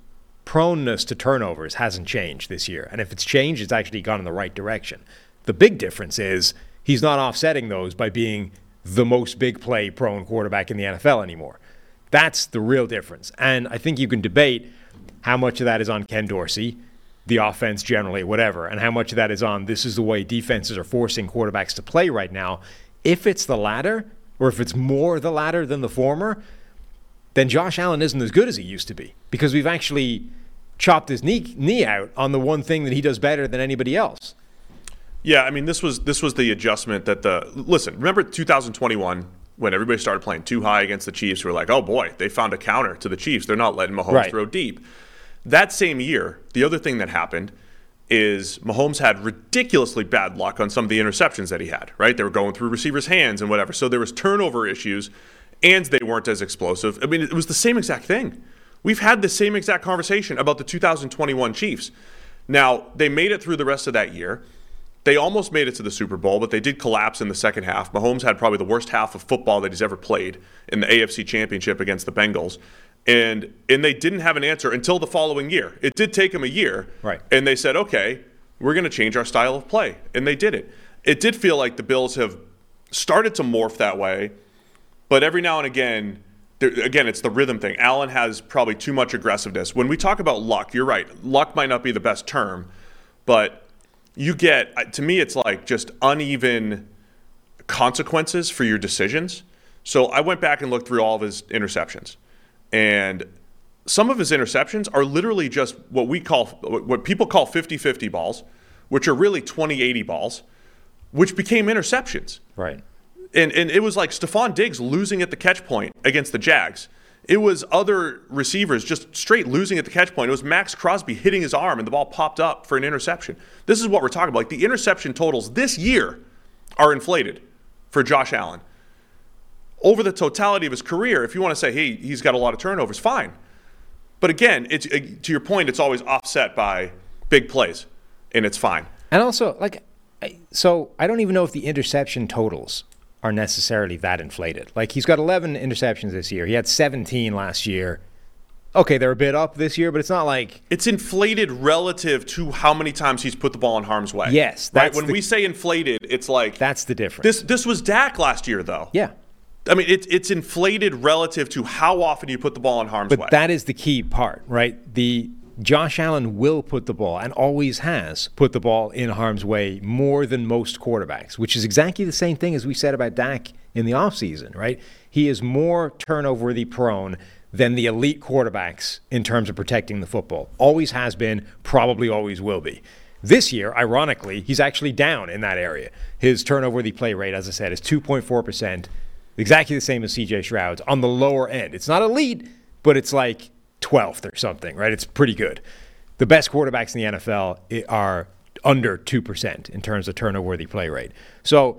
proneness to turnovers hasn't changed this year. And if it's changed, it's actually gone in the right direction. The big difference is he's not offsetting those by being the most big play prone quarterback in the N F L anymore. That's the real difference. And I think you can debate how much of that is on Ken Dorsey, the offense generally, whatever, and how much of that is on this is the way defenses are forcing quarterbacks to play right now. If it's the latter, or if it's more the latter than the former, then Josh Allen isn't as good as he used to be because we've actually chopped his knee, knee out on the one thing that he does better than anybody else. Yeah, I mean, this was this was the adjustment that the – listen, remember two thousand twenty-one when everybody started playing too high against the Chiefs? We were like, oh, boy, they found a counter to the Chiefs. They're not letting Mahomes right. throw deep. That same year, the other thing that happened is Mahomes had ridiculously bad luck on some of the interceptions that he had, right? They were going through receivers' hands and whatever. So there was turnover issues, and they weren't as explosive. I mean, it was the same exact thing. We've had the same exact conversation about the two thousand twenty-one Chiefs. Now, they made it through the rest of that year. They almost made it to the Super Bowl, but they did collapse in the second half. Mahomes had probably the worst half of football that he's ever played in the A F C Championship against the Bengals. And and they didn't have an answer until the following year. It did take them a year. Right. And they said, okay, we're going to change our style of play. And they did it. It did feel like the Bills have started to morph that way. But every now and again, there, again, it's the rhythm thing. Allen has probably too much aggressiveness. When we talk about luck, you're right. Luck might not be the best term. But you get, to me, it's like just uneven consequences for your decisions. So I went back and looked through all of his interceptions. And some of his interceptions are literally just what we call, what people call fifty-fifty balls, which are really twenty eighty balls, which became interceptions. Right. And and it was like Stephon Diggs losing at the catch point against the Jags. It was other receivers just straight losing at the catch point. It was Max Crosby hitting his arm and the ball popped up for an interception. This is what we're talking about. Like the interception totals this year are inflated for Josh Allen. Over the totality of his career, if you want to say, hey, he's got a lot of turnovers, fine. But again, it's, to your point, it's always offset by big plays, and it's fine. And also, like, so I don't even know if the interception totals are necessarily that inflated. Like, he's got eleven interceptions this year. He had seventeen last year. Okay, they're a bit up this year, but it's not like... It's inflated relative to how many times he's put the ball in harm's way. Yes. Right? When the, we say inflated, it's like... That's the difference. This this was Dak last year, though. Yeah. I mean, it, it's inflated relative to how often you put the ball in harm's but way. But that is the key part, right? The Josh Allen will put the ball, and always has put the ball in harm's way more than most quarterbacks, which is exactly the same thing as we said about Dak in the offseason, right? He is more turnover-worthy prone than the elite quarterbacks in terms of protecting the football. Always has been, probably always will be. This year, ironically, he's actually down in that area. His turnover-worthy play rate, as I said, is two point four percent. Exactly the same as C J Stroud's on the lower end. It's not elite, but it's like twelfth or something, right? It's pretty good. The best quarterbacks in the N F L are under two percent in terms of turnover-worthy play rate. So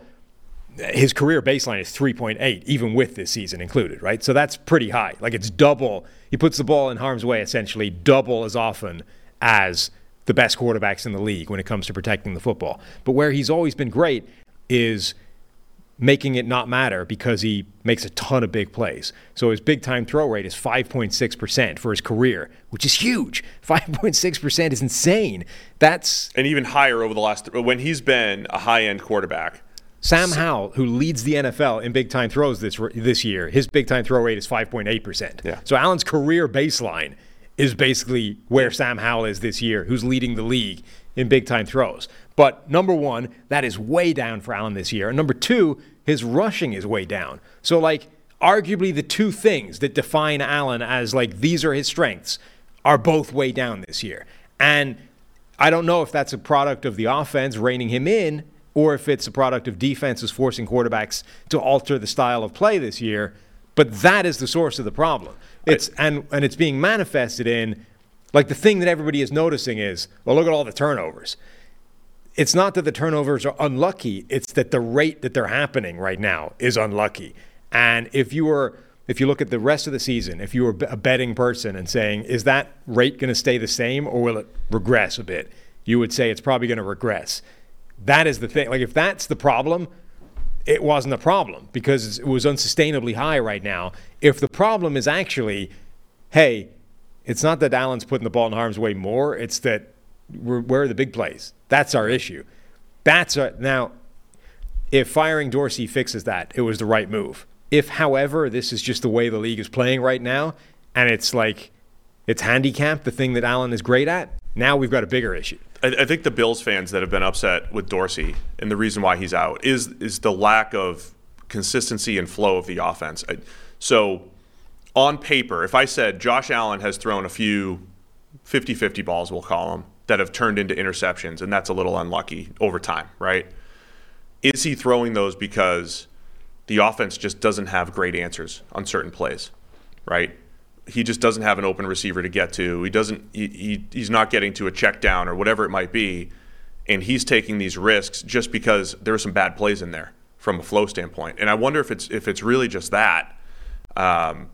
his career baseline is three point eight, even with this season included, right? So that's pretty high. Like it's double. He puts the ball in harm's way essentially double as often as the best quarterbacks in the league when it comes to protecting the football. But where he's always been great is making it not matter because he makes a ton of big plays. So his big-time throw rate is five point six percent for his career, which is huge. five point six percent is insane. That's and even higher over the last – when he's been a high-end quarterback. Sam Howell, who leads the N F L in big-time throws this this year, his big-time throw rate is five point eight percent. Yeah. So Allen's career baseline is basically where Sam Howell is this year, who's leading the league in big-time throws. But number one, that is way down for Allen this year. And number two, his rushing is way down. So, like, arguably the two things that define Allen as, like, these are his strengths are both way down this year. And I don't know if that's a product of the offense reining him in or if it's a product of defenses forcing quarterbacks to alter the style of play this year. But that is the source of the problem. It's and, and it's being manifested in, like, the thing that everybody is noticing is, well, look at all the turnovers. It's not that the turnovers are unlucky. It's that the rate that they're happening right now is unlucky. And if you were, if you look at the rest of the season, if you were a betting person and saying, is that rate going to stay the same or will it regress a bit? You would say it's probably going to regress. That is the thing. Like, if that's the problem, it wasn't a problem because it was unsustainably high right now. If the problem is actually, hey, it's not that Allen's putting the ball in harm's way more. It's that we're, where are the big plays? That's our issue. That's our, now, if firing Dorsey fixes that, it was the right move. If, however, this is just the way the league is playing right now, and it's like it's handicapped, the thing that Allen is great at, now we've got a bigger issue. I, I think the Bills fans that have been upset with Dorsey and the reason why he's out is is the lack of consistency and flow of the offense. I, so on paper, if I said Josh Allen has thrown a few fifty-fifty balls, we'll call them, that have turned into interceptions, and that's a little unlucky over time, right? Is he throwing those because the offense just doesn't have great answers on certain plays, right? He just doesn't have an open receiver to get to. He doesn't. He, he he's not getting to a check down or whatever it might be, and he's taking these risks just because there are some bad plays in there from a flow standpoint. And I wonder if it's if it's really just that. Um,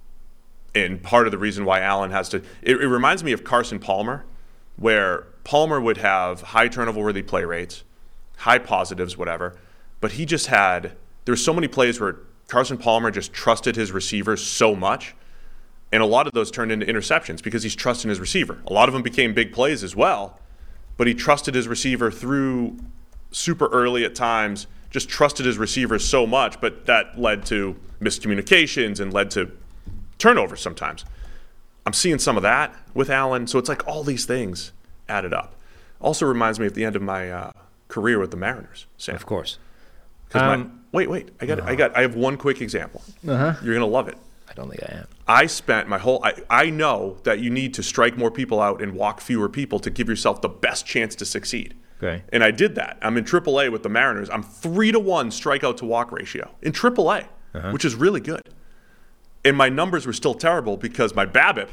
and part of the reason why Allen has to, it, it reminds me of Carson Palmer, where Palmer would have high turnover-worthy play rates, high positives, whatever, but he just had, there were so many plays where Carson Palmer just trusted his receivers so much, and a lot of those turned into interceptions because he's trusting his receiver. A lot of them became big plays as well, but he trusted his receiver through super early at times, just trusted his receivers so much, but that led to miscommunications and led to turnovers sometimes. I'm seeing some of that with Allen, so it's like all these things added up. Also reminds me of the end of my uh, career with the Mariners, Sam. Of course. Um, Um, wait, wait. I got. no. I got. I have one quick example. Uh-huh. You're gonna love it. I don't think I am. I spent my whole. I, I know that you need to strike more people out and walk fewer people to give yourself the best chance to succeed. Okay. And I did that. I'm in triple A with the Mariners. I'm three to one strikeout to walk ratio in triple A, Uh-huh. which is really good. And my numbers were still terrible because my BABIP,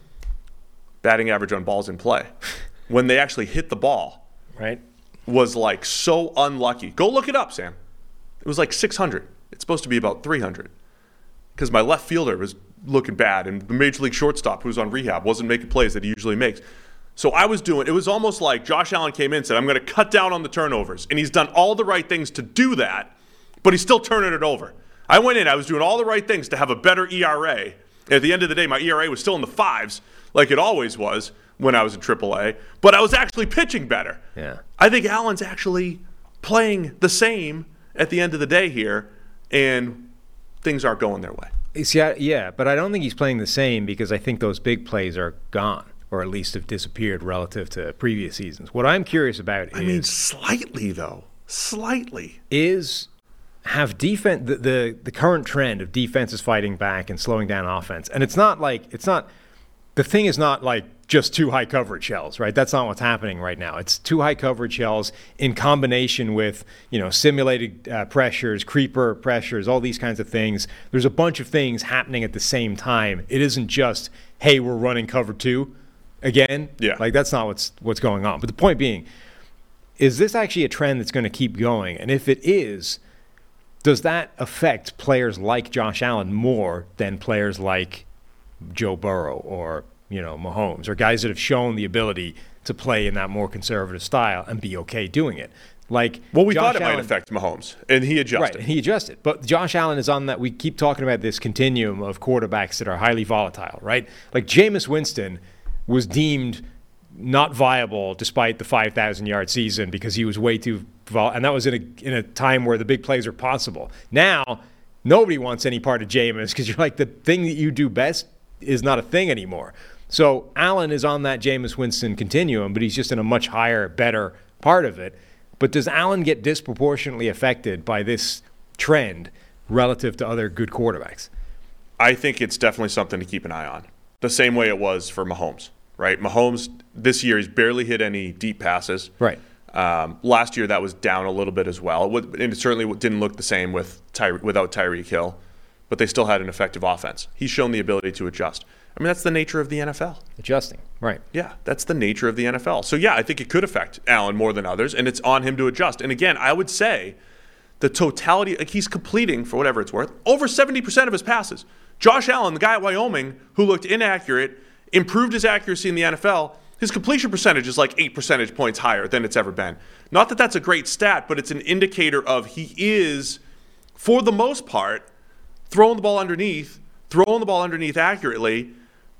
batting average on balls in play, when they actually hit the ball, Right. was like so unlucky. Go look it up, Sam. It was like six hundred. It's supposed to be about three hundred. Because my left fielder was looking bad, and the major league shortstop who was on rehab wasn't making plays that he usually makes. So I was doing, it was almost like Josh Allen came in and said, I'm going to cut down on the turnovers. And he's done all the right things to do that, but he's still turning it over. I went in, I was doing all the right things to have a better E R A. At the end of the day, my E R A was still in the fives, like it always was when I was in triple A, but I was actually pitching better. Yeah. I think Allen's actually playing the same at the end of the day here, and things aren't going their way. See, I, yeah, but I don't think he's playing the same because I think those big plays are gone, or at least have disappeared relative to previous seasons. What I'm curious about I is mean, slightly, though. Slightly. is have defense the, the the current trend of defenses fighting back and slowing down offense. And it's not like it's not the thing is not like just two high coverage shells, right? That's not what's happening right now. It's two high coverage shells in combination with, you know, simulated uh, pressures, creeper pressures, all these kinds of things. There's a bunch of things happening at the same time. It isn't just, hey, we're running cover two again. Yeah. Like that's not what's what's going on. But the point being, is this actually a trend that's going to keep going? And if it is, does that affect players like Josh Allen more than players like Joe Burrow or, you know, Mahomes, or guys that have shown the ability to play in that more conservative style and be okay doing it? Like, Well, we Josh thought it Allen, might affect Mahomes, and he adjusted. Right, he adjusted. But Josh Allen is on that. We keep talking about this continuum of quarterbacks that are highly volatile, right? Like Jameis Winston was deemed not viable despite the five thousand yard season because he was way too vol- and that was in a in a time where the big plays are possible. Now, nobody wants any part of Jameis because you're like, the thing that you do best is not a thing anymore. So Allen is on that Jameis Winston continuum, but he's just in a much higher, better part of it. But does Allen get disproportionately affected by this trend relative to other good quarterbacks? I think it's definitely something to keep an eye on. The same way it was for Mahomes, right? Mahomes this year, he's barely hit any deep passes. Right. Um, last year, that was down a little bit as well. It would, and it certainly didn't look the same with Tyre, without Tyreek Hill, but they still had an effective offense. He's shown the ability to adjust. I mean, that's the nature of the N F L. Adjusting, right. Yeah, that's the nature of the N F L. So, yeah, I think it could affect Allen more than others, and it's on him to adjust. And, again, I would say the totality, like he's completing, for whatever it's worth, over seventy percent of his passes. Josh Allen, the guy at Wyoming who looked inaccurate, improved his accuracy in the N F L, his completion percentage is like eight percentage points higher than it's ever been. Not that that's a great stat, but it's an indicator of he is, for the most part, throwing the ball underneath, throwing the ball underneath accurately.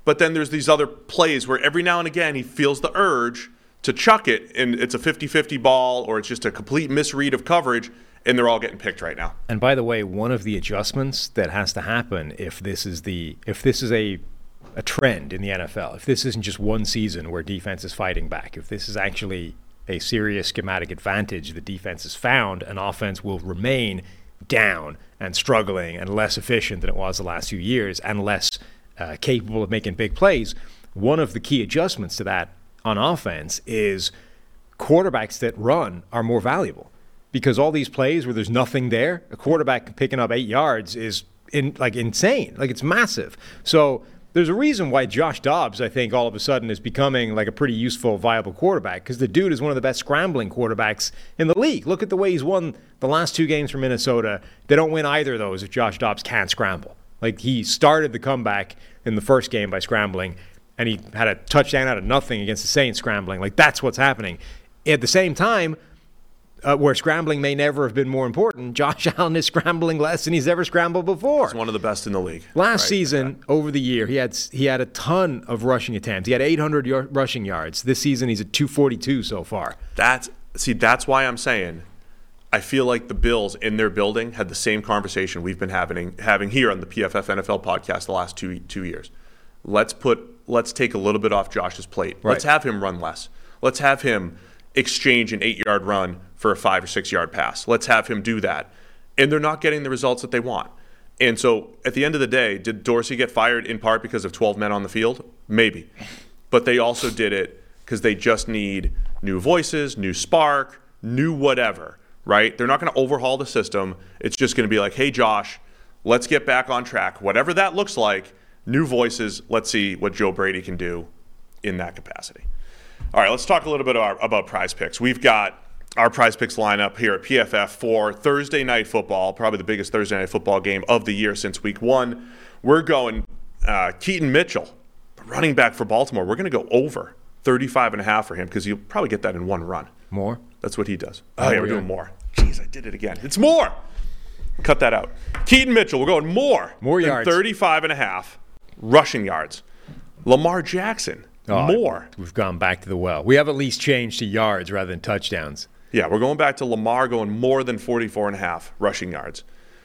but then there's these other plays where every now and again he feels the urge to chuck it, and it's a fifty-fifty ball, or it's just a complete misread of coverage, and they're all getting picked right now. And by the way, one of the adjustments that has to happen if this is the if this is a a trend in the N F L, if this isn't just one season where defense is fighting back, if this is actually a serious schematic advantage the defense has found, an offense will remain down and struggling and less efficient than it was the last few years and less uh, capable of making big plays. One of the key adjustments to that on offense is quarterbacks that run are more valuable, because all these plays where there's nothing there, a quarterback picking up eight yards is in like insane. Like, it's massive. So there's a reason why Josh Dobbs, I think, all of a sudden is becoming like a pretty useful, viable quarterback, because the dude is one of the best scrambling quarterbacks in the league. Look at the way he's won the last two games for Minnesota. They don't win either of those if Josh Dobbs can't scramble. Like, he started the comeback in the first game by scrambling, and he had a touchdown out of nothing against the Saints scrambling. Like, that's what's happening. At the same time, uh, where scrambling may never have been more important, Josh Allen is scrambling less than he's ever scrambled before. He's one of the best in the league. Last right? season, yeah. over the year, he had he had a ton of rushing attempts. He had eight hundred y- rushing yards. This season, he's at two forty-two so far. That's see, that's why I'm saying I feel like the Bills in their building had the same conversation we've been having having here on the P F F N F L podcast the last two two years. Let's put let's take a little bit off Josh's plate. Right. Let's have him run less. Let's have him exchange an eight-yard run for a five or six-yard pass. Let's have him do that. And they're not getting the results that they want. And so at the end of the day, did Dorsey get fired in part because of twelve men on the field? Maybe. But they also did it because they just need new voices, new spark, new whatever, right? They're not going to overhaul the system. It's just going to be like, hey, Josh, let's get back on track. Whatever that looks like, new voices. Let's see what Joe Brady can do in that capacity. All right, let's talk a little bit about, about Prize Picks. We've got our Prize Picks lineup here at P F F for Thursday Night Football, probably the biggest Thursday Night Football game of the year since week one. We're going uh, Keaton Mitchell, running back for Baltimore. We're going to go over thirty-five and a half for him because you'll probably get that in one run. More? That's what he does. Oh, oh yeah, we're doing more. Jeez, I did it again. It's more. Cut that out. Keaton Mitchell, we're going more. More than yards. thirty-five and a half rushing yards. Lamar Jackson, oh, more. We've gone back to the well. We have at least changed to yards rather than touchdowns. Yeah, we're going back to Lamar going more than forty-four and a half rushing yards.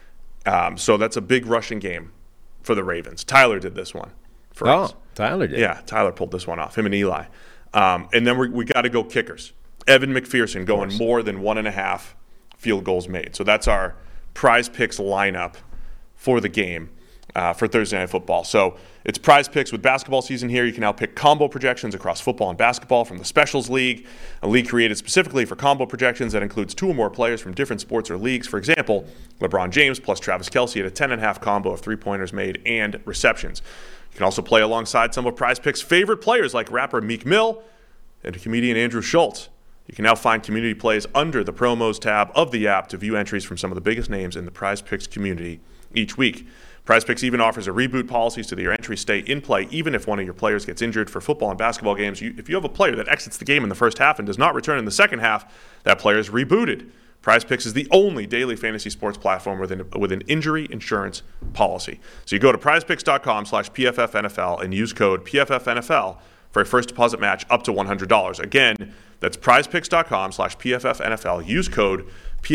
Um, so that's a big rushing game for the Ravens. Tyler did this one for oh, us. Tyler did. Yeah, Tyler pulled this one off, him and Eli. Um, and then we we got to go kickers. Evan McPherson going more than one and a half field goals made. So that's our Prize Picks lineup for the game uh, for Thursday Night Football. So it's Prize Picks with basketball season here. You can now pick combo projections across football and basketball from the Specials League, a league created specifically for combo projections that includes two or more players from different sports or leagues. For example, LeBron James plus Travis Kelce at a ten and a half combo of three-pointers made and receptions. You can also play alongside some of Prize Picks' favorite players like rapper Meek Mill and comedian Andrew Schultz. You can now find community plays under the promos tab of the app to view entries from some of the biggest names in the Prize Picks community each week. Prize Picks even offers a reboot policy so that your entries stay in play even if one of your players gets injured. For football and basketball games, you, if you have a player that exits the game in the first half and does not return in the second half, that player is rebooted. Prize Picks is the only daily fantasy sports platform with an, with an injury insurance policy. So you go to prizepicks.com slash PFFNFL and use code PFFNFL for a first deposit match up to one hundred dollars. Again, that's prizepicks.com slash PFFNFL. Use code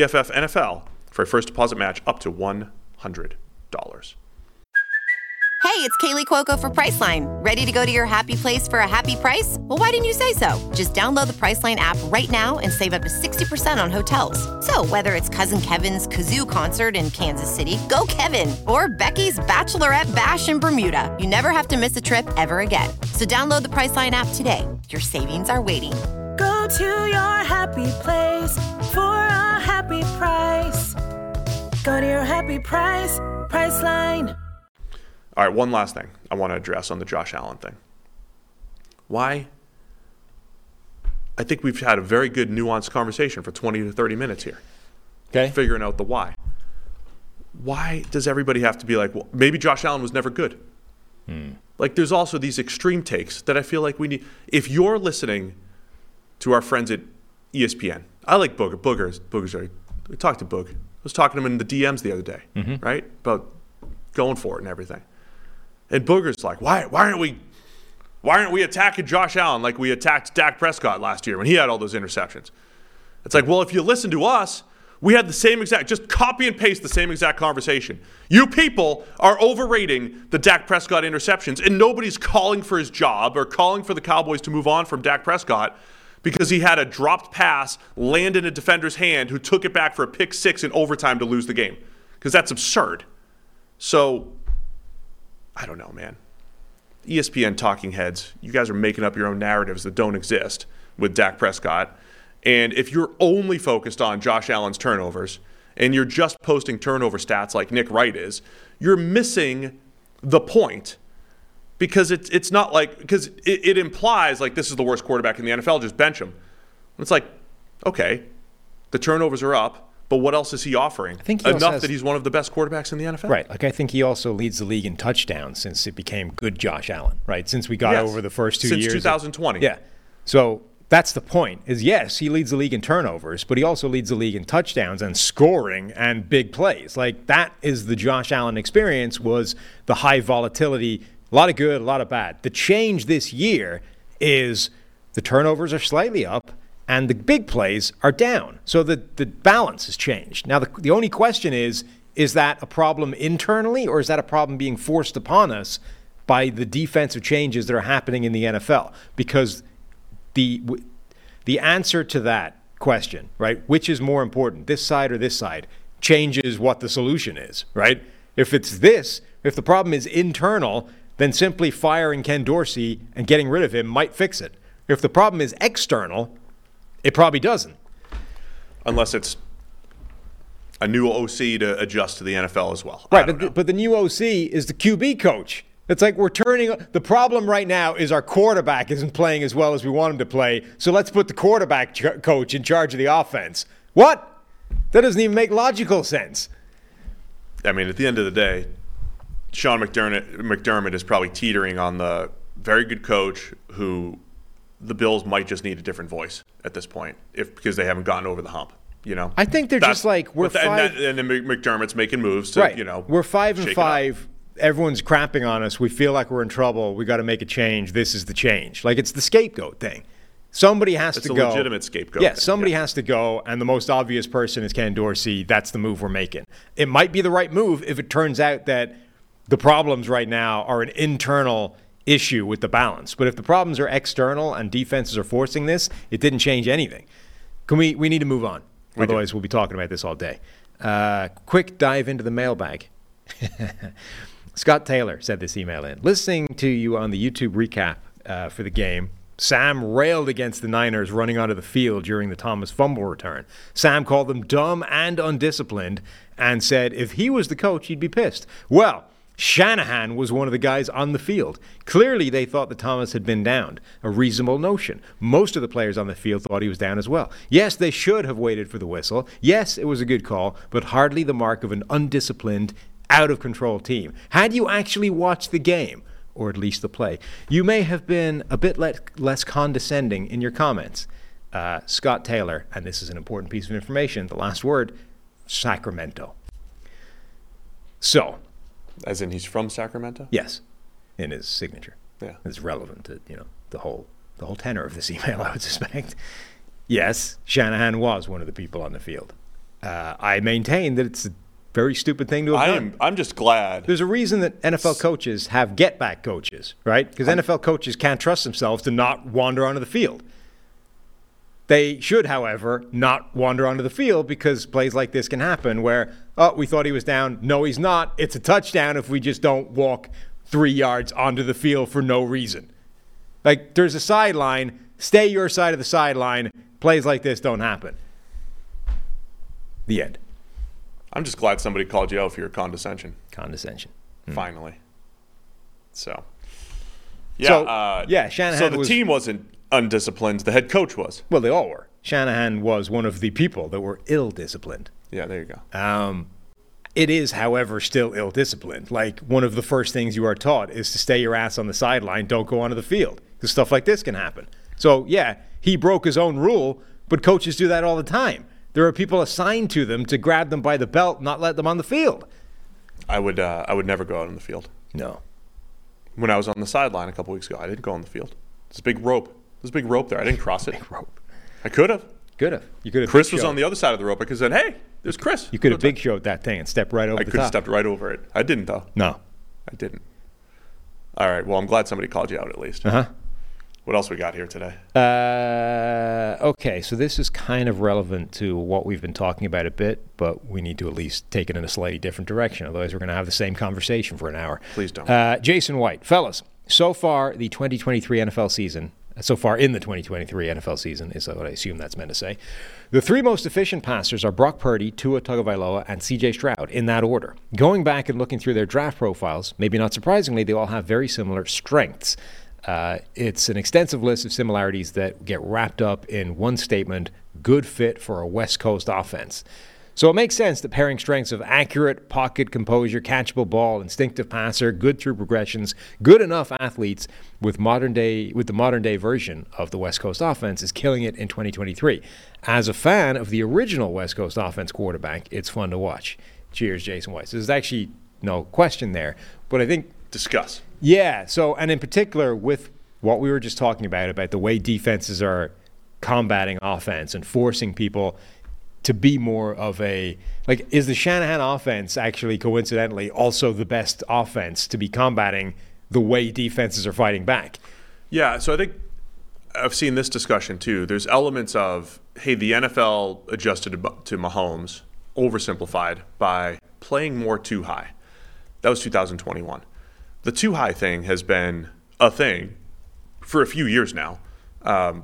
PFFNFL for a first deposit match up to one hundred dollars. Hey, it's Kaylee Cuoco for Priceline. Ready to go to your happy place for a happy price? Well, why didn't you say so? Just download the Priceline app right now and save up to sixty percent on hotels. So whether it's Cousin Kevin's Kazoo Concert in Kansas City, go Kevin, or Becky's Bachelorette Bash in Bermuda, you never have to miss a trip ever again. So download the Priceline app today. Your savings are waiting. Go to your happy place for a happy price. Go to your happy price, Priceline. All right, one last thing I want to address on the Josh Allen thing. Why? I think we've had a very good nuanced conversation for twenty to thirty minutes here. Okay. Figuring out the why. Why does everybody have to be like, well, maybe Josh Allen was never good? Hmm. Like, there's also these extreme takes that I feel like we need. If you're listening to our friends at E S P N, I like Booger. Boogers. Boogers are, we talked to Boog. I was talking to him in the D Ms the other day, mm-hmm. right? About going for it and everything. And Booger's like, why why aren't we Why aren't we attacking Josh Allen like we attacked Dak Prescott last year when he had all those interceptions? It's like, well, if you listen to us, we had the same exact, just copy and paste the same exact conversation. You people are overrating the Dak Prescott interceptions, and nobody's calling for his job or calling for the Cowboys to move on from Dak Prescott because he had a dropped pass land in a defender's hand who took it back for a pick six in overtime to lose the game. Because that's absurd. So, I don't know, man. E S P N talking heads, you guys are making up your own narratives that don't exist with Dak Prescott. And if you're only focused on Josh Allen's turnovers and you're just posting turnover stats like Nick Wright is, you're missing the point. Because it's it's not like, because it, it implies like this is the worst quarterback in the N F L, just bench him. It's like, okay, the turnovers are up, but what else is he offering? I think he enough has, that he's one of the best quarterbacks in the N F L. Right. Like I think he also leads the league in touchdowns since it became good Josh Allen. Right. Since we got yes. over the first two since years. Since two thousand twenty. Of, yeah. So that's the point. Is yes, he leads the league in turnovers, but he also leads the league in touchdowns and scoring and big plays. Like that is the Josh Allen experience. Was the high volatility. A lot of good, a lot of bad. The change this year is the turnovers are slightly up and the big plays are down. So the, the balance has changed. Now, the, the only question is, is that a problem internally or is that a problem being forced upon us by the defensive changes that are happening in the N F L? Because the the answer to that question, right, which is more important, this side or this side, changes what the solution is, right? If it's this, if the problem is internal, then simply firing Ken Dorsey and getting rid of him might fix it. If the problem is external, it probably doesn't. Unless it's a new O C to adjust to the N F L as well. Right, but the, but the new O C is the Q B coach. It's like we're turning – the problem right now is our quarterback isn't playing as well as we want him to play, so let's put the quarterback ch- coach in charge of the offense. What? That doesn't even make logical sense. I mean, at the end of the day, Sean McDermott, McDermott is probably teetering on the very good coach who the Bills might just need a different voice at this point if because they haven't gotten over the hump. You know, I think they're That's, just like we're that, five, and, that, and then McDermott's making moves to right. you know we're five and five. Everyone's crapping on us. We feel like we're in trouble. We got to make a change. This is the change. Like it's the scapegoat thing. Somebody has it's to a go. legitimate scapegoat. Yeah, thing. somebody yeah. has to go, and the most obvious person is Ken Dorsey. That's the move we're making. It might be the right move if it turns out that the problems right now are an internal issue with the balance. But if the problems are external and defenses are forcing this, it didn't change anything. Can we? We need to move on. We Otherwise, do. we'll be talking about this all day. Uh, quick dive into the mailbag. Scott Taylor said this email in. Listening to you on the YouTube recap uh, for the game, Sam railed against the Niners running onto the field during the Thomas fumble return. Sam called them dumb and undisciplined and said if he was the coach, he'd be pissed. Well, Shanahan was one of the guys on the field. Clearly, they thought that Thomas had been downed. A reasonable notion. Most of the players on the field thought he was down as well. Yes, they should have waited for the whistle. Yes, it was a good call, but hardly the mark of an undisciplined, out-of-control team. Had you actually watched the game, or at least the play, you may have been a bit le- less condescending in your comments. Uh, Scott Taylor, and this is an important piece of information, the last word, Sacramento. So... As in he's from Sacramento? Yes, in his signature. Yeah. It's relevant to, you know, the whole the whole tenor of this email, I would suspect. Yes, Shanahan was one of the people on the field. Uh, I maintain that it's a very stupid thing to have I done. am, I'm just glad. There's a reason that N F L coaches have get-back coaches, right? Because N F L coaches can't trust themselves to not wander onto the field. They should, however, not wander onto the field because plays like this can happen where, oh, we thought he was down. No, he's not. It's a touchdown if we just don't walk three yards onto the field for no reason. Like, there's a sideline. Stay your side of the sideline. Plays like this don't happen. The end. I'm just glad somebody called you out for your condescension. Condescension. Mm. Finally. So, yeah. So, uh, yeah, Shanahan So the was, team wasn't undisciplined. The head coach was. Well, they all were. Shanahan was one of the people that were ill-disciplined. Yeah, there you go. Um, it is, however, still ill-disciplined. Like, one of the first things you are taught is to stay your ass on the sideline, don't go onto the field, because stuff like this can happen. So, yeah, he broke his own rule, but coaches do that all the time. There are people assigned to them to grab them by the belt, not let them on the field. I would uh, I would never go out on the field. No. when I was on the sideline a couple weeks ago. I didn't go on the field. There's a big rope. There's a big rope there. I didn't cross it. Big rope. I could have. Could have. You could have. Chris was on the other side of the rope. I could have said, hey, there's Chris. You could have big showed that thing and stepped right over I the could have top. stepped right over it. I didn't, though. No. I didn't. All right. Well, I'm glad somebody called you out at least. Uh-huh. What else we got here today? Uh, okay, so this is kind of relevant to what we've been talking about a bit, but we need to at least take it in a slightly different direction. Otherwise, we're going to have the same conversation for an hour. Please don't. Uh, Jason White. Fellas, so far the twenty twenty-three N F L season, so far in the twenty twenty-three N F L season is what I assume that's meant to say. The three most efficient passers are Brock Purdy, Tua Tagovailoa, and C J Stroud in that order. Going back and looking through their draft profiles, maybe not surprisingly, they all have very similar strengths. Uh, it's an extensive list of similarities that get wrapped up in one statement: good fit for a West Coast offense. So it makes sense that pairing strengths of accurate pocket composure, catchable ball, instinctive passer, good through progressions, good enough athletes with modern day with the modern day version of the West Coast offense is killing it in twenty twenty-three. As a fan of the original West Coast offense quarterback, it's fun to watch. Cheers, Jason White. So there's actually no question there, but I think discuss. Yeah, so, and in particular with what we were just talking about, about the way defenses are combating offense and forcing people to be more of a, like, is the Shanahan offense actually coincidentally also the best offense to be combating the way defenses are fighting back? Yeah, so I think I've seen this discussion too. There's elements of, hey, the N F L adjusted to Mahomes, oversimplified, by playing more too high. That was two thousand twenty-one. The too high thing has been a thing for a few years now. Um,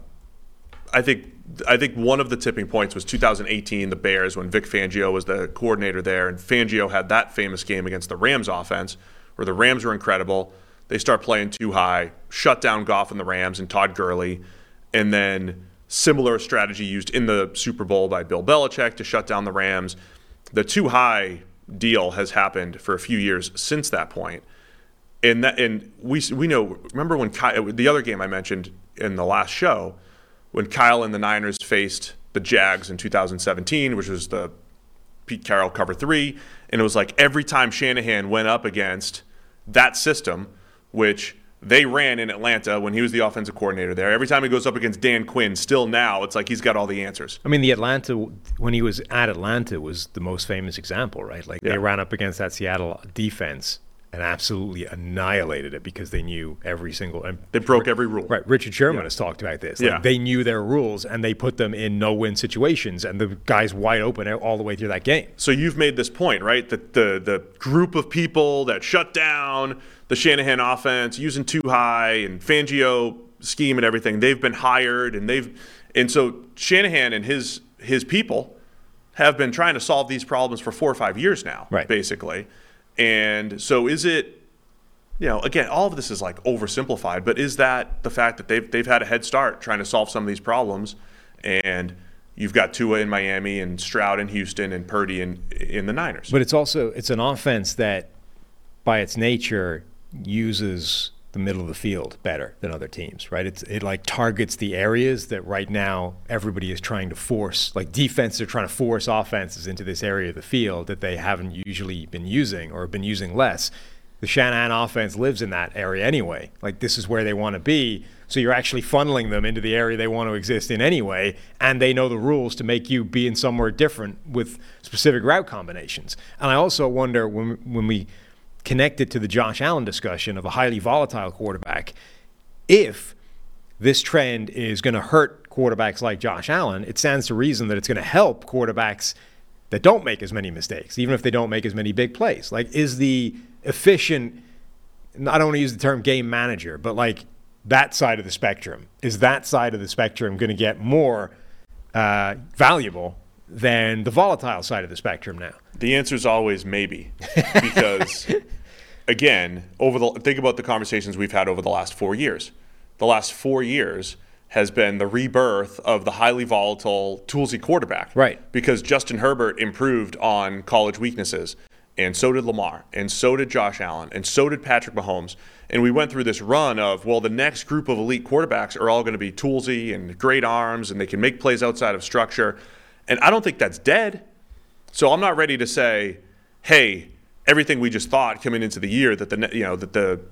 I think I think one of the tipping points was two thousand eighteen, the Bears, when Vic Fangio was the coordinator there, and Fangio had that famous game against the Rams offense, where the Rams were incredible. They start playing too high, shut down Goff and the Rams and Todd Gurley, and then similar strategy used in the Super Bowl by Bill Belichick to shut down the Rams. The too high deal has happened for a few years since that point. And that, and we we know. Remember when Kyle, the other game I mentioned in the last show, when Kyle and the Niners faced the Jags in two thousand seventeen, which was the Pete Carroll cover three, and it was like every time Shanahan went up against that system, which they ran in Atlanta when he was the offensive coordinator there. Every time he goes up against Dan Quinn, still now, it's like he's got all the answers. I mean, the Atlanta, when he was at Atlanta, was the most famous example, right? Like, yeah. They ran up against that Seattle defense and absolutely annihilated it because they knew every single... And they broke every rule. Right. Richard Sherman yeah. has talked about this. Like, yeah. They knew their rules, and they put them in no-win situations, and the guy's wide open all the way through that game. So you've made this point, right? That the, the group of people that shut down the Shanahan offense, using too high, and Fangio scheme and everything, they've been hired, and they've... And so Shanahan and his his people have been trying to solve these problems for four or five years now, right. basically. And so is it, you know, again, all of this is like oversimplified, but is that the fact that they've they've had a head start trying to solve some of these problems, and you've got Tua in Miami and Stroud in Houston and Purdy in in the Niners? But it's also, it's an offense that by its nature uses the middle of the field better than other teams, right? It's, it like targets the areas that right now everybody is trying to force, like defenses are trying to force offenses into this area of the field that they haven't usually been using or been using less. The Shanahan offense lives in that area anyway. Like, this is where they want to be. So you're actually funneling them into the area they want to exist in anyway, and they know the rules to make you be in somewhere different with specific route combinations. And I also wonder when when we connected to the Josh Allen discussion of a highly volatile quarterback, if this trend is going to hurt quarterbacks like Josh Allen, it stands to reason that it's going to help quarterbacks that don't make as many mistakes, even if they don't make as many big plays. Like, is the efficient, I don't want to use the term game manager, but like that side of the spectrum, is that side of the spectrum going to get more uh, valuable than the volatile side of the spectrum now? The answer is always maybe, because again, over the think about the conversations we've had over the last four years. The last four years has been the rebirth of the highly volatile, toolsy quarterback. Right. Because Justin Herbert improved on college weaknesses, and so did Lamar, and so did Josh Allen, and so did Patrick Mahomes. And we went through this run of, well, the next group of elite quarterbacks are all going to be toolsy and great arms, and they can make plays outside of structure. And I don't think that's dead. So I'm not ready to say, hey, everything we just thought coming into the year that the you know that the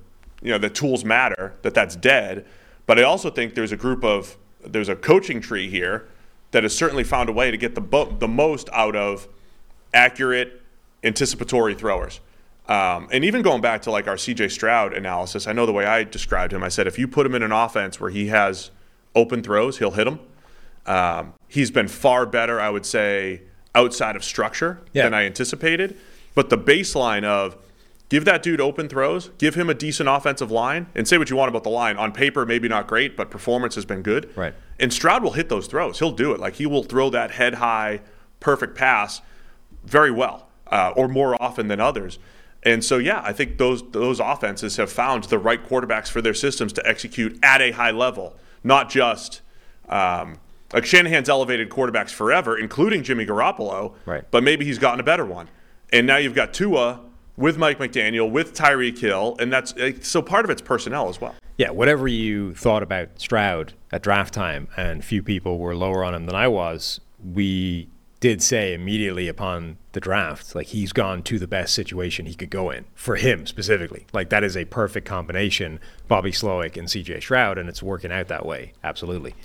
you know, the tools matter, that that's dead. But I also think there's a group of, there's a coaching tree here that has certainly found a way to get the bo- the most out of accurate, anticipatory throwers. Um, and even going back to like our C J Stroud analysis, I know the way I described him, I said if you put him in an offense where he has open throws, he'll hit them. Um, he's been far better, I would say, outside of structure yeah. than I anticipated. But the baseline of give that dude open throws, give him a decent offensive line, and say what you want about the line. On paper, maybe not great, but performance has been good. Right. And Stroud will hit those throws. He'll do it. Like he will throw that head-high, perfect pass very well, uh, or more often than others. And so, yeah, I think those those offenses have found the right quarterbacks for their systems to execute at a high level, not just um, like Shanahan's elevated quarterbacks forever, including Jimmy Garoppolo, right. but maybe he's gotten a better one. And now you've got Tua with Mike McDaniel, with Tyreek Hill, and that's so part of it's personnel as well. Yeah, whatever you thought about Stroud at draft time, and few people were lower on him than I was, we did say immediately upon the draft, like he's gone to the best situation he could go in for him specifically. Like that is a perfect combination, Bobby Slowick and C J Stroud, and it's working out that way. Absolutely.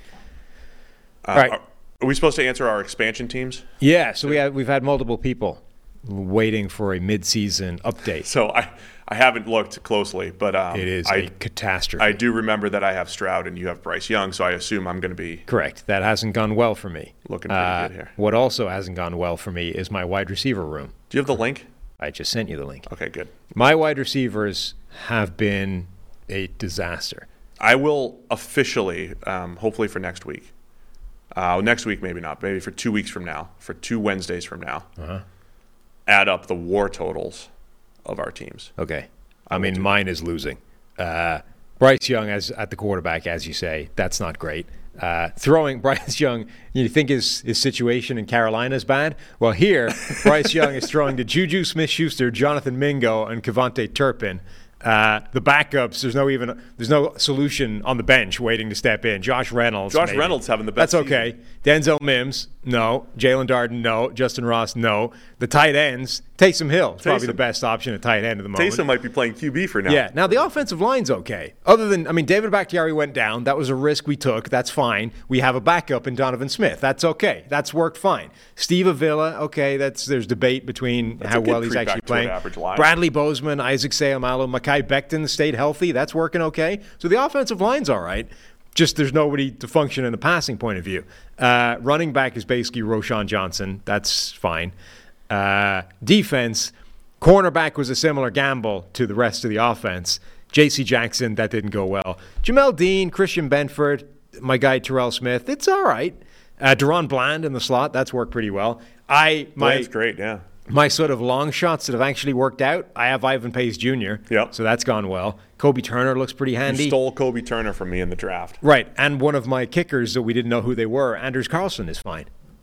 Uh, All right. Are, are we supposed to answer our expansion teams? Yeah, so we have, we've had multiple people waiting for a mid-season update. So I, I haven't looked closely, but um, it is I, a catastrophe. I do remember that I have Stroud and you have Bryce Young, so I assume I'm going to be correct. That hasn't gone well for me. Looking pretty uh, good here. What also hasn't gone well for me is my wide receiver room. Do you have the link? I just sent you the link. Okay, good. My wide receivers have been a disaster. I will officially, um, hopefully for next week. Uh, next week, maybe not. Maybe for two weeks from now, for two Wednesdays from now. Uh-huh. Add up the war totals of our teams. Okay. I mean, mine is losing. Uh, Bryce Young as at the quarterback, as you say, that's not great. Uh, throwing Bryce Young, you think his, his situation in Carolina is bad? Well, here, Bryce Young is throwing to Juju Smith-Schuster, Jonathan Mingo, and Kevontae Turpin. Uh, the backups, there's no even there's no solution on the bench waiting to step in. Josh Reynolds. Josh maybe. Reynolds having the best. That's okay. Season. Denzel Mims, no. Jalen Darden, no. Justin Ross, no. The tight ends, Taysom Hill is probably Taysom. the best option at tight end at the moment. Taysom might be playing Q B for now. Yeah. Now the offensive line's okay. Other than, I mean, David Bakhtiari went down. That was a risk we took. That's fine. We have a backup in Donovan Smith. That's okay. That's worked fine. Steve Avila, okay. That's there's debate between That's how well he's actually playing. Bradley Bozeman, Isaac Seumalo, Mekhi Becton stayed healthy. That's working okay. So the offensive line's all right. Just there's nobody to function in the passing point of view. Uh, running back is basically Roshan Johnson. That's fine. Uh, defense, cornerback was a similar gamble to the rest of the offense. J C Jackson, that didn't go well. Jamel Dean, Christian Benford, my guy Terrell Smith, it's all right. Uh, Deron Bland in the slot, that's worked pretty well. I my Bland's great, yeah. My sort of long shots that have actually worked out, I have Ivan Pace Junior Yep. So that's gone well. Kobe Turner looks pretty handy. You stole Kobe Turner from me in the draft. Right. And one of my kickers that we didn't know who they were, Anders Carlson, is fine.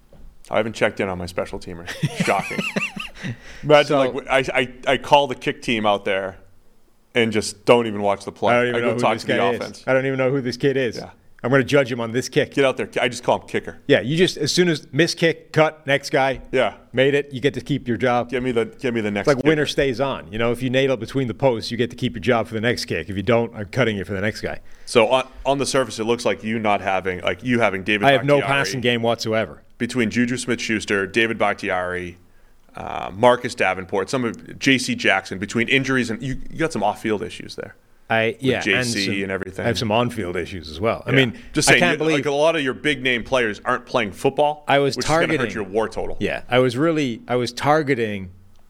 I haven't checked in on my special teamers. Shocking. Imagine, So- like, I, I, I call the kick team out there and just don't even watch the play. I don't even I know go who talk this to the guy offense. is. I don't even know who this kid is. Yeah. I'm going to judge him on this kick. Get out there. I just call him kicker. Yeah, you just, as soon as miss kick, cut, next guy. Yeah. Made it, you get to keep your job. Give me the give me the next. It's like kicker. winner stays on. You know, if you nail it between the posts, you get to keep your job for the next kick. If you don't, I'm cutting you for the next guy. So on on the surface, it looks like you not having like you having David. I have no Bakhtiari passing game whatsoever. between Juju Smith-Schuster, David Bakhtiari, uh, Marcus Davenport, some of J C Jackson. Between injuries and you, you got some off-field issues there. I yeah, J C and, some, and everything. I have some on-field issues as well. I Yeah. mean, just saying, I can't you- believe like a lot of your big name players aren't playing football. I was which targeting is going to hurt your war total. Yeah, I was really I was targeting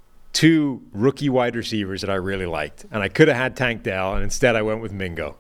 two rookie wide receivers that I really liked, and I could have had Tank Dell, and instead I went with Mingo.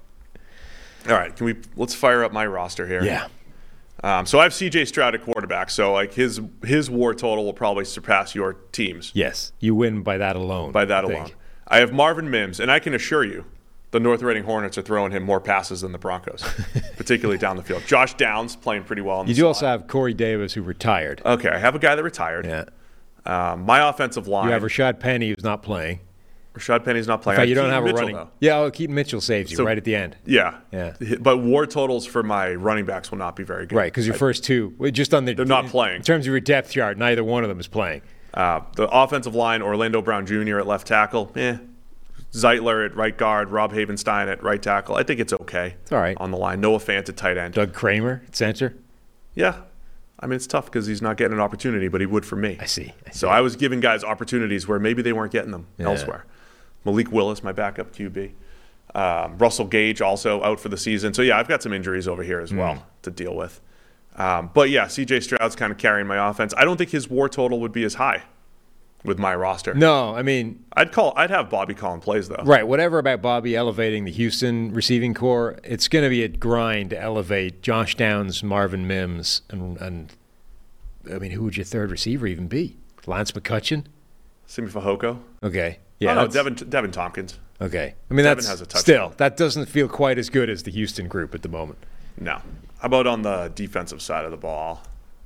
All right, can we let's fire up my roster here. Yeah. Um, so I have C J Stroud at quarterback, so like his his war total will probably surpass your team's Yes, you win by that alone. by that I think. alone. I have Marvin Mims, and I can assure you, the North Reading Hornets are throwing him more passes than the Broncos, particularly down the field. Josh Downs playing pretty well in the You do slot. also have Corey Davis, who retired. Okay, I have a guy that retired. Yeah. Um, my offensive line. You have Rashad Penny, who's not playing. Rashad Penny's not In playing. fact, I you don't Keaton have a Mitchell, running. though. Yeah, oh, Keaton Mitchell saves you So- right at the end. Yeah. Yeah. But war totals for my running backs will not be very good. Right, because your I- first two, well, just on the They're not playing. In terms of your depth chart, neither one of them is playing. Uh, the offensive line, Orlando Brown Junior at left tackle, eh, Zeitler at right guard, Rob Havenstein at right tackle. I think it's okay. It's all right. On the line. Noah Fant at tight end. Doug Kramer at center. Yeah. I mean, it's tough because he's not getting an opportunity, but he would for me. I see. I see. So I was giving guys opportunities where maybe they weren't getting them yeah. elsewhere. Malik Willis, my backup Q B. Um, Russell Gage also out for the season. So, yeah, I've got some injuries over here as well mm. to deal with. Um, but, yeah, C J Stroud's kind of carrying my offense. I don't think his WAR total would be as high with my roster. No, I mean, I'd call. I'd have Bobby calling plays though. Right. Whatever about Bobby elevating the Houston receiving core, it's going to be a grind to elevate Josh Downs, Marvin Mims, and, and I mean, who would your third receiver even be? Lance McCutcheon, Simi Fehoko. Okay. Yeah. Oh, no, Devin Devin Tompkins. Okay. I mean, Devin that's has a touchdown. Still that doesn't feel quite as good as the Houston group at the moment. No. How about on the defensive side of the ball?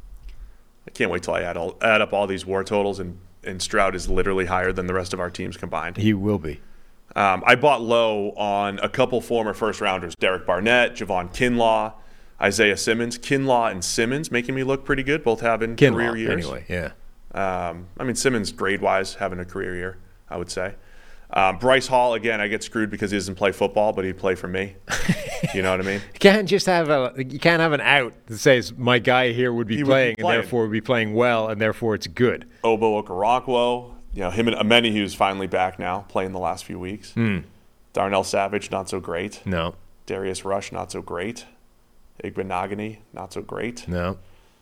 I can't wait till I add all, add up all these WAR totals and. And Stroud is literally higher than the rest of our teams combined. He will be. Um, I bought low on a couple former first-rounders, Derek Barnett, Javon Kinlaw, Isaiah Simmons. Kinlaw and Simmons making me look pretty good, both having Kinlaw, career years. Anyway, yeah. Um, I mean, Simmons, grade-wise, having a career year, I would say. Um, Bryce Hall, again, I get screwed because he doesn't play football, but he'd play for me. You know what I mean? You can't just have a you can't have an out that says my guy here would be He playing would be and playing. therefore would be playing well and therefore it's good. Obo Okoronkwo, you know, him and Ameni, who's finally back now, playing the last few weeks. Mm. Darnell Savage, not so great. No. Darius Rush, not so great. Igbenogany, not so great. No.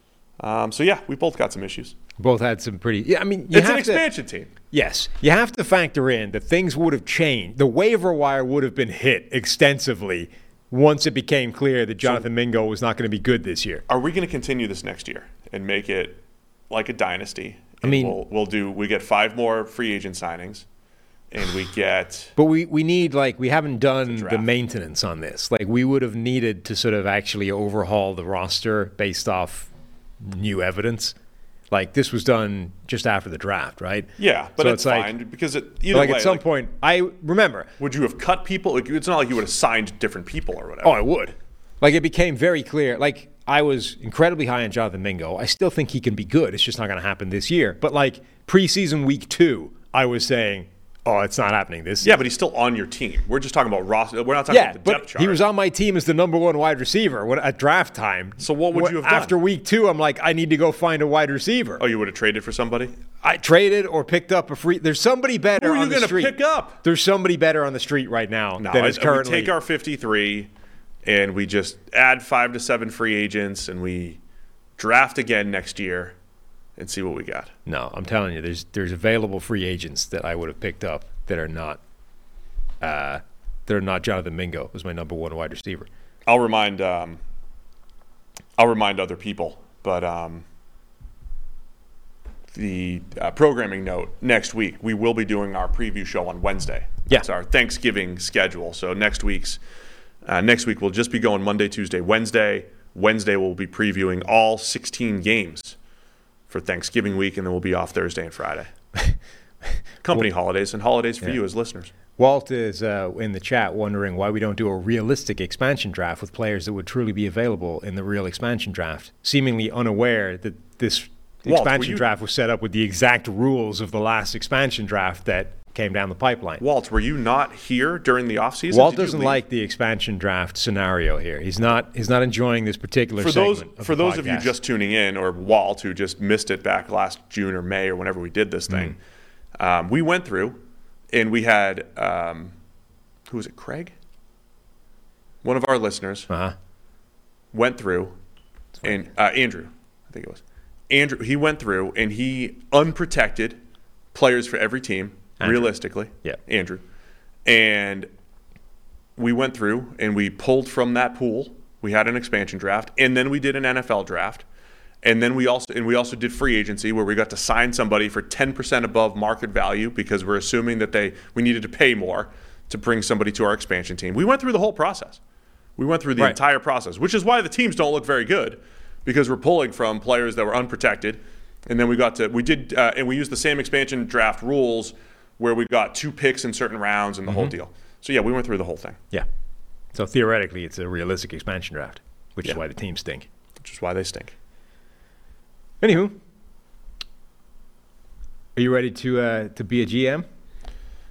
Um, so, yeah, we both got some issues. Both had some pretty – yeah, I mean – It's an expansion to, team. Yes. You have to factor in that things would have changed. The waiver wire would have been hit extensively once it became clear that Jonathan so, Mingo was not going to be good this year. Are we going to continue this next year and make it like a dynasty? I mean – we'll, we'll do – we get five more free agent signings. And we get... But we, we need, like, we haven't done the maintenance on this. Like, we would have needed to sort of actually overhaul the roster based off new evidence. Like, this was done just after the draft, right? Yeah, but so it's, it's fine like, because it, either like way, at some like, point, I remember. Would you have cut people? Like, it's not like you would have signed different people or whatever. Oh, I would. Like, it became very clear. Like, I was incredibly high on Jonathan Mingo. I still think he can be good. It's just not going to happen this year. But, like, preseason week two, I was saying... Oh, it's not happening this Yeah, year. but he's still on your team. We're just talking about roster. We're not talking yeah, about the depth but chart. He was on my team as the number one wide receiver when, at draft time. So what would you have done? After week two, I'm like, I need to go find a wide receiver. Oh, you would have traded for somebody? I traded or picked up a free. There's somebody better Who are you on the street. pick up? There's somebody better on the street right now no, than is I, currently. We take our fifty-three and we just add five to seven free agents and we draft again next year and see what we got. No, I'm telling you, there's there's available free agents that I would have picked up that are not uh, that are not Jonathan Mingo, who's my number one wide receiver. I'll remind um, I'll remind other people, but um, the uh, programming note next week, we will be doing our preview show on Wednesday. Yeah. It's our Thanksgiving schedule. So next week's uh, next week we'll just be going Monday, Tuesday, Wednesday. Wednesday we'll be previewing all sixteen games for Thanksgiving week, and then we'll be off Thursday and Friday. Company well, holidays and holidays for yeah. you as listeners. Walt is uh, in the chat wondering why we don't do a realistic expansion draft with players that would truly be available in the real expansion draft, seemingly unaware that this Walt, expansion you... draft was set up with the exact rules of the last expansion draft that came down the pipeline. Walt, were you not here during the offseason? Walt Did doesn't like the expansion draft scenario here. He's not He's not enjoying this particular for those, segment of For the those podcast. of you just tuning in, or Walt, who just missed it back last June or May or whenever we did this thing, mm. um, we went through and we had, um, who was it, Craig? One of our listeners uh-huh. went through, and uh, Andrew, I think it was. Andrew, he went through and he unprotected players for every team, Andrew. realistically. Yeah. Andrew. And we went through and we pulled from that pool. We had an expansion draft, and then we did an N F L draft. And then we also and we also did free agency where we got to sign somebody for ten percent above market value because we're assuming that they we needed to pay more to bring somebody to our expansion team. We went through the whole process. We went through the right. entire process, which is why the teams don't look very good, because we're pulling from players that were unprotected. And then we got to we did uh, and we used the same expansion draft rules where we got two picks in certain rounds and the mm-hmm. whole deal. So yeah, we went through the whole thing. Yeah. So theoretically, it's a realistic expansion draft, which yeah. is why the teams stink. Which is why they stink. Anywho, are you ready to uh, to be a G M?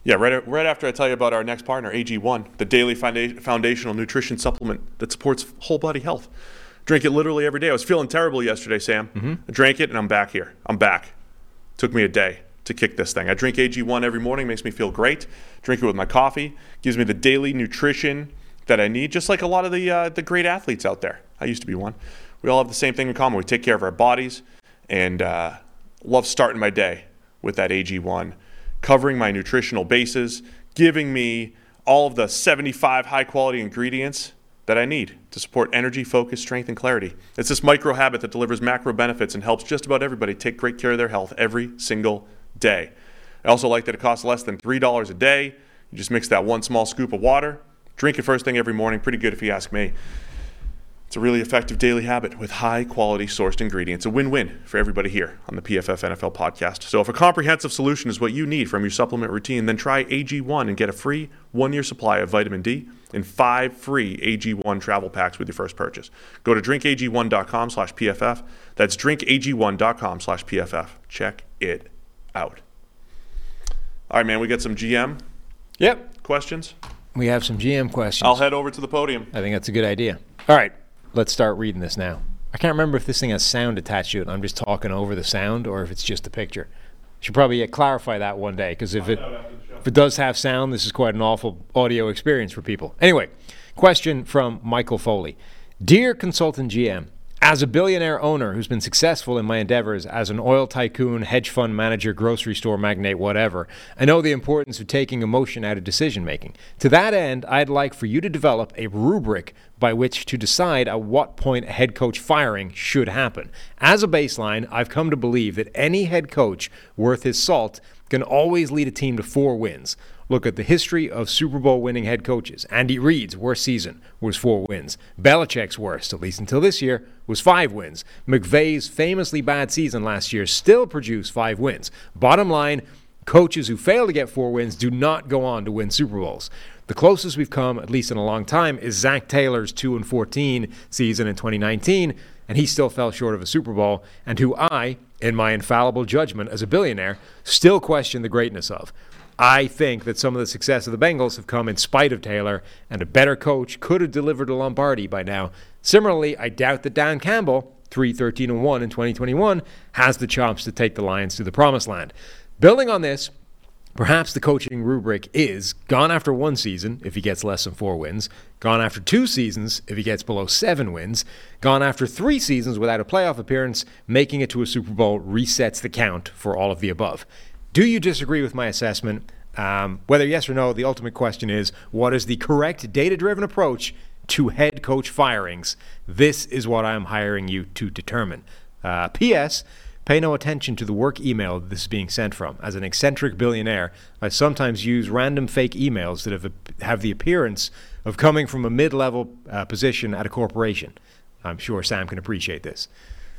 Yeah, right, right after I tell you about our next partner, A G one, the daily founda- foundational nutrition supplement that supports whole body health. Drink it literally every day. I was feeling terrible yesterday, Sam. Mm-hmm. I drank it, and I'm back here. I'm back. Took me a day to kick this thing. I drink A G one every morning. Makes me feel great. Drink it with my coffee. Gives me the daily nutrition that I need, just like a lot of the uh, the great athletes out there. I used to be one. We all have the same thing in common. We take care of our bodies, and uh, love starting my day with that A G one, covering my nutritional bases, giving me all of the seventy-five high-quality ingredients that I need to support energy, focus, strength, and clarity. It's this micro habit that delivers macro benefits and helps just about everybody take great care of their health every single day. I also like that it costs less than three dollars a day. You just mix that one small scoop of water, drink it first thing every morning. Pretty good if you ask me. It's a really effective daily habit with high-quality sourced ingredients. A win-win for everybody here on the P F F N F L podcast. So if a comprehensive solution is what you need from your supplement routine, then try A G one and get a free one-year supply of vitamin D and five free A G one travel packs with your first purchase. Go to drink A G one dot com slash P F F. That's drink A G one dot com slash P F F. Check it out. All right, man, we got some G M Yep. questions. We have some G M questions. I'll head over to the podium. I think that's a good idea. All right. Let's start reading this now. I can't remember if this thing has sound attached to it and I'm just talking over the sound or if it's just a picture. Should probably uh, clarify that one day, because if it if it does have sound, this is quite an awful audio experience for people. Anyway, question from Michael Foley. Dear Consultant G M, as a billionaire owner who's been successful in my endeavors as an oil tycoon, hedge fund manager, grocery store magnate, whatever, I know the importance of taking emotion out of decision making. To that end, I'd like for you to develop a rubric by which to decide at what point a head coach firing should happen. As a baseline, I've come to believe that any head coach worth his salt can always lead a team to four wins. Look at the history of Super Bowl winning head coaches. Andy Reid's worst season was four wins. Belichick's worst, at least until this year, was five wins. McVay's famously bad season last year still produced five wins. Bottom line, coaches who fail to get four wins do not go on to win Super Bowls. The closest we've come, at least in a long time, is Zach Taylor's two and fourteen season in twenty nineteen, and he still fell short of a Super Bowl, and who I, in my infallible judgment as a billionaire, still question the greatness of. I think that some of the success of the Bengals have come in spite of Taylor, and a better coach could have delivered a Lombardi by now. Similarly, I doubt that Dan Campbell, three thirteen and one in twenty twenty-one, has the chops to take the Lions to the promised land. Building on this, perhaps the coaching rubric is gone after one season if he gets less than four wins, gone after two seasons if he gets below seven wins, gone after three seasons without a playoff appearance, making it to a Super Bowl resets the count for all of the above. Do you disagree with my assessment? Um, whether yes or no, the ultimate question is, what is the correct data-driven approach to head coach firings? This is what I'm hiring you to determine. Uh, P S. Pay no attention to the work email this is being sent from. As an eccentric billionaire, I sometimes use random fake emails that have, have the appearance of coming from a mid-level uh, position at a corporation. I'm sure Sam can appreciate this.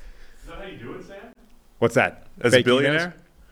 Is that how you do it, Sam? What's that? As fake a billionaire?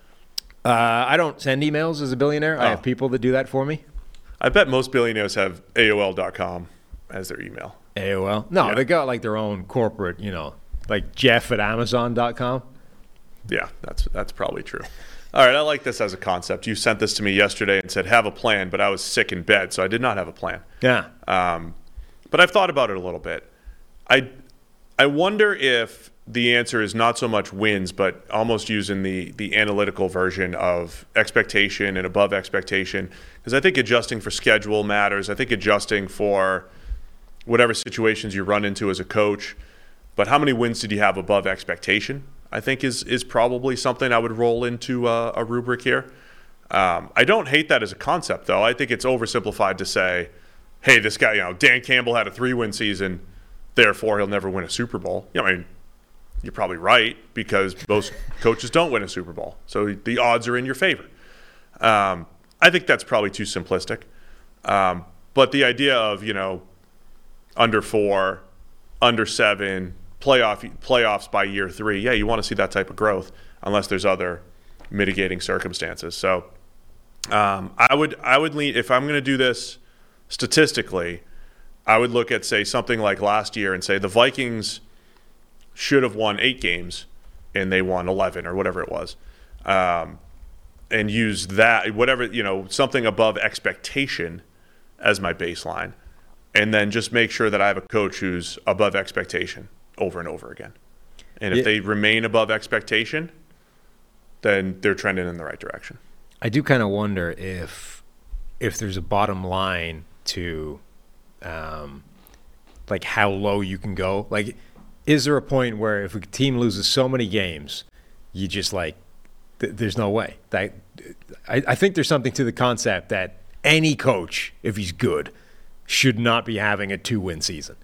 Uh, I don't send emails as a billionaire. Oh. I have people that do that for me. I bet most billionaires have A O L dot com as their email. A O L? No, yeah. They got like their own corporate, you know, like Jeff at Amazon dot com. Yeah, that's that's probably true. All right, I like this as a concept. You sent this to me yesterday and said, have a plan, but I was sick in bed, so I did not have a plan. Yeah. Um, but I've thought about it a little bit. I I wonder if the answer is not so much wins, but almost using the the analytical version of expectation and above expectation. Because I think adjusting for schedule matters. I think adjusting for whatever situations you run into as a coach. But how many wins did you have above expectation, I think is is probably something I would roll into a, a rubric here. Um, I don't hate that as a concept, though. I think it's oversimplified to say, hey, this guy, you know, Dan Campbell had a three-win season, therefore he'll never win a Super Bowl. You know, I mean, you're probably right, because most coaches don't win a Super Bowl. So the odds are in your favor. Um, I think that's probably too simplistic. Um, but the idea of, you know, under four, under seven, playoff playoffs by year three, yeah, you want to see that type of growth unless there's other mitigating circumstances. So um, I would I would lean, if I'm going to do this statistically, I would look at, say, something like last year and say the Vikings should have won eight games and they won eleven or whatever it was. Um, and use that, whatever, you know, something above expectation as my baseline, and then just make sure that I have a coach who's above expectation over and over again. And if yeah. they remain above expectation, then they're trending in the right direction. I do kind of wonder if if there's a bottom line to um, like how low you can go. Like, is there a point where if a team loses so many games, you just like, th- there's no way. That, I, I think there's something to the concept that any coach, if he's good, should not be having a two-win season.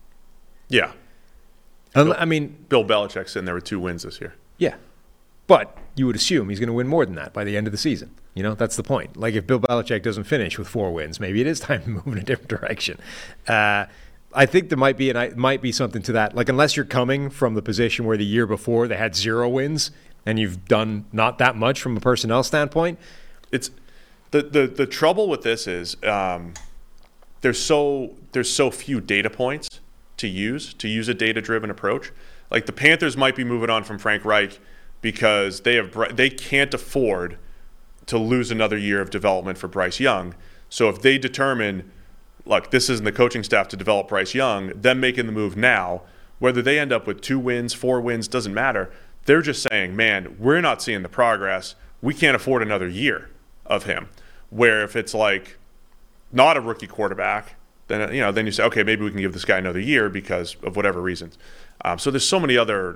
Yeah. Bill, I mean, Bill Belichick's in there with two wins this year. Yeah. But you would assume he's going to win more than that by the end of the season. You know, that's the point. Like, if Bill Belichick doesn't finish with four wins, maybe it is time to move in a different direction. Uh, I think there might be, and I might be something to that. Like, unless you're coming from the position where the year before they had zero wins and you've done not that much from a personnel standpoint. It's the the, the trouble with this is um, there's so there's so few data points to use to use a data-driven approach. Like, the Panthers might be moving on from Frank Reich because they have they can't afford to lose another year of development for Bryce Young. So if they determine, look, this isn't the coaching staff to develop Bryce Young, them making the move now, whether they end up with two wins, four wins, doesn't matter. They're just saying, man, we're not seeing the progress. We can't afford another year of him. Where if it's like not a rookie quarterback, then you know, then you say, okay, maybe we can give this guy another year because of whatever reasons. Um, so there's so many other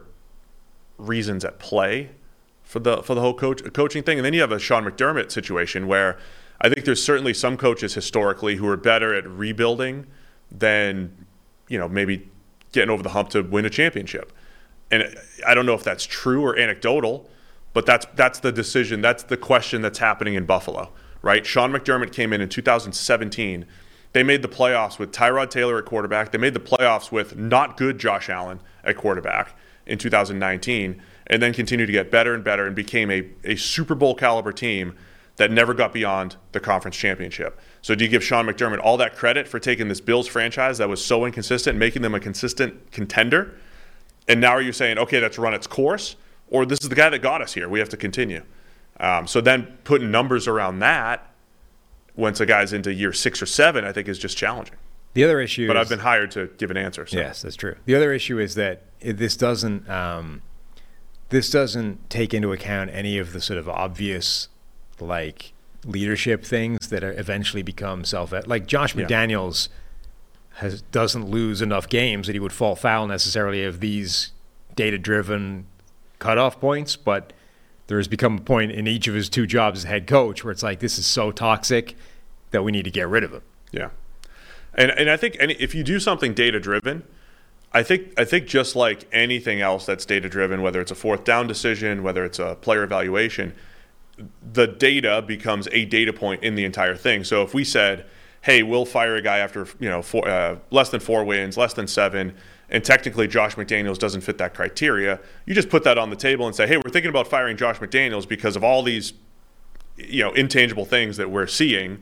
reasons at play for the for the whole coach coaching thing. And then you have a Sean McDermott situation where I think there's certainly some coaches historically who are better at rebuilding than, you know, maybe getting over the hump to win a championship. And I don't know if that's true or anecdotal, but that's that's the decision, that's the question that's happening in Buffalo, right? Sean McDermott came in in two thousand seventeen. They made the playoffs with Tyrod Taylor at quarterback. They made the playoffs with not good Josh Allen at quarterback in two thousand nineteen, and then continued to get better and better and became a, a Super Bowl caliber team that never got beyond the conference championship. So do you give Sean McDermott all that credit for taking this Bills franchise that was so inconsistent and making them a consistent contender? And now are you saying, okay, that's run its course? Or this is the guy that got us here. We have to continue. Um, so then putting numbers around that once a guy's into year six or seven, I think is just challenging. The other issue But is, I've been hired to give an answer. So. Yes, that's true. The other issue is that it, this doesn't um, this doesn't take into account any of the sort of obvious like leadership things that are eventually become self like Josh Yeah. McDaniels has doesn't lose enough games that he would fall foul necessarily of these data-driven cutoff points, but there has become a point in each of his two jobs as head coach where it's like, this is so toxic that we need to get rid of him. Yeah. And and I think any, if you do something data-driven, I think I think just like anything else that's data-driven, whether it's a fourth down decision, whether it's a player evaluation, the data becomes a data point in the entire thing. So if we said, hey, we'll fire a guy after you know four, uh, less than four wins, less than seven, and technically Josh McDaniels doesn't fit that criteria, you just put that on the table and say, hey, we're thinking about firing Josh McDaniels because of all these you know intangible things that we're seeing.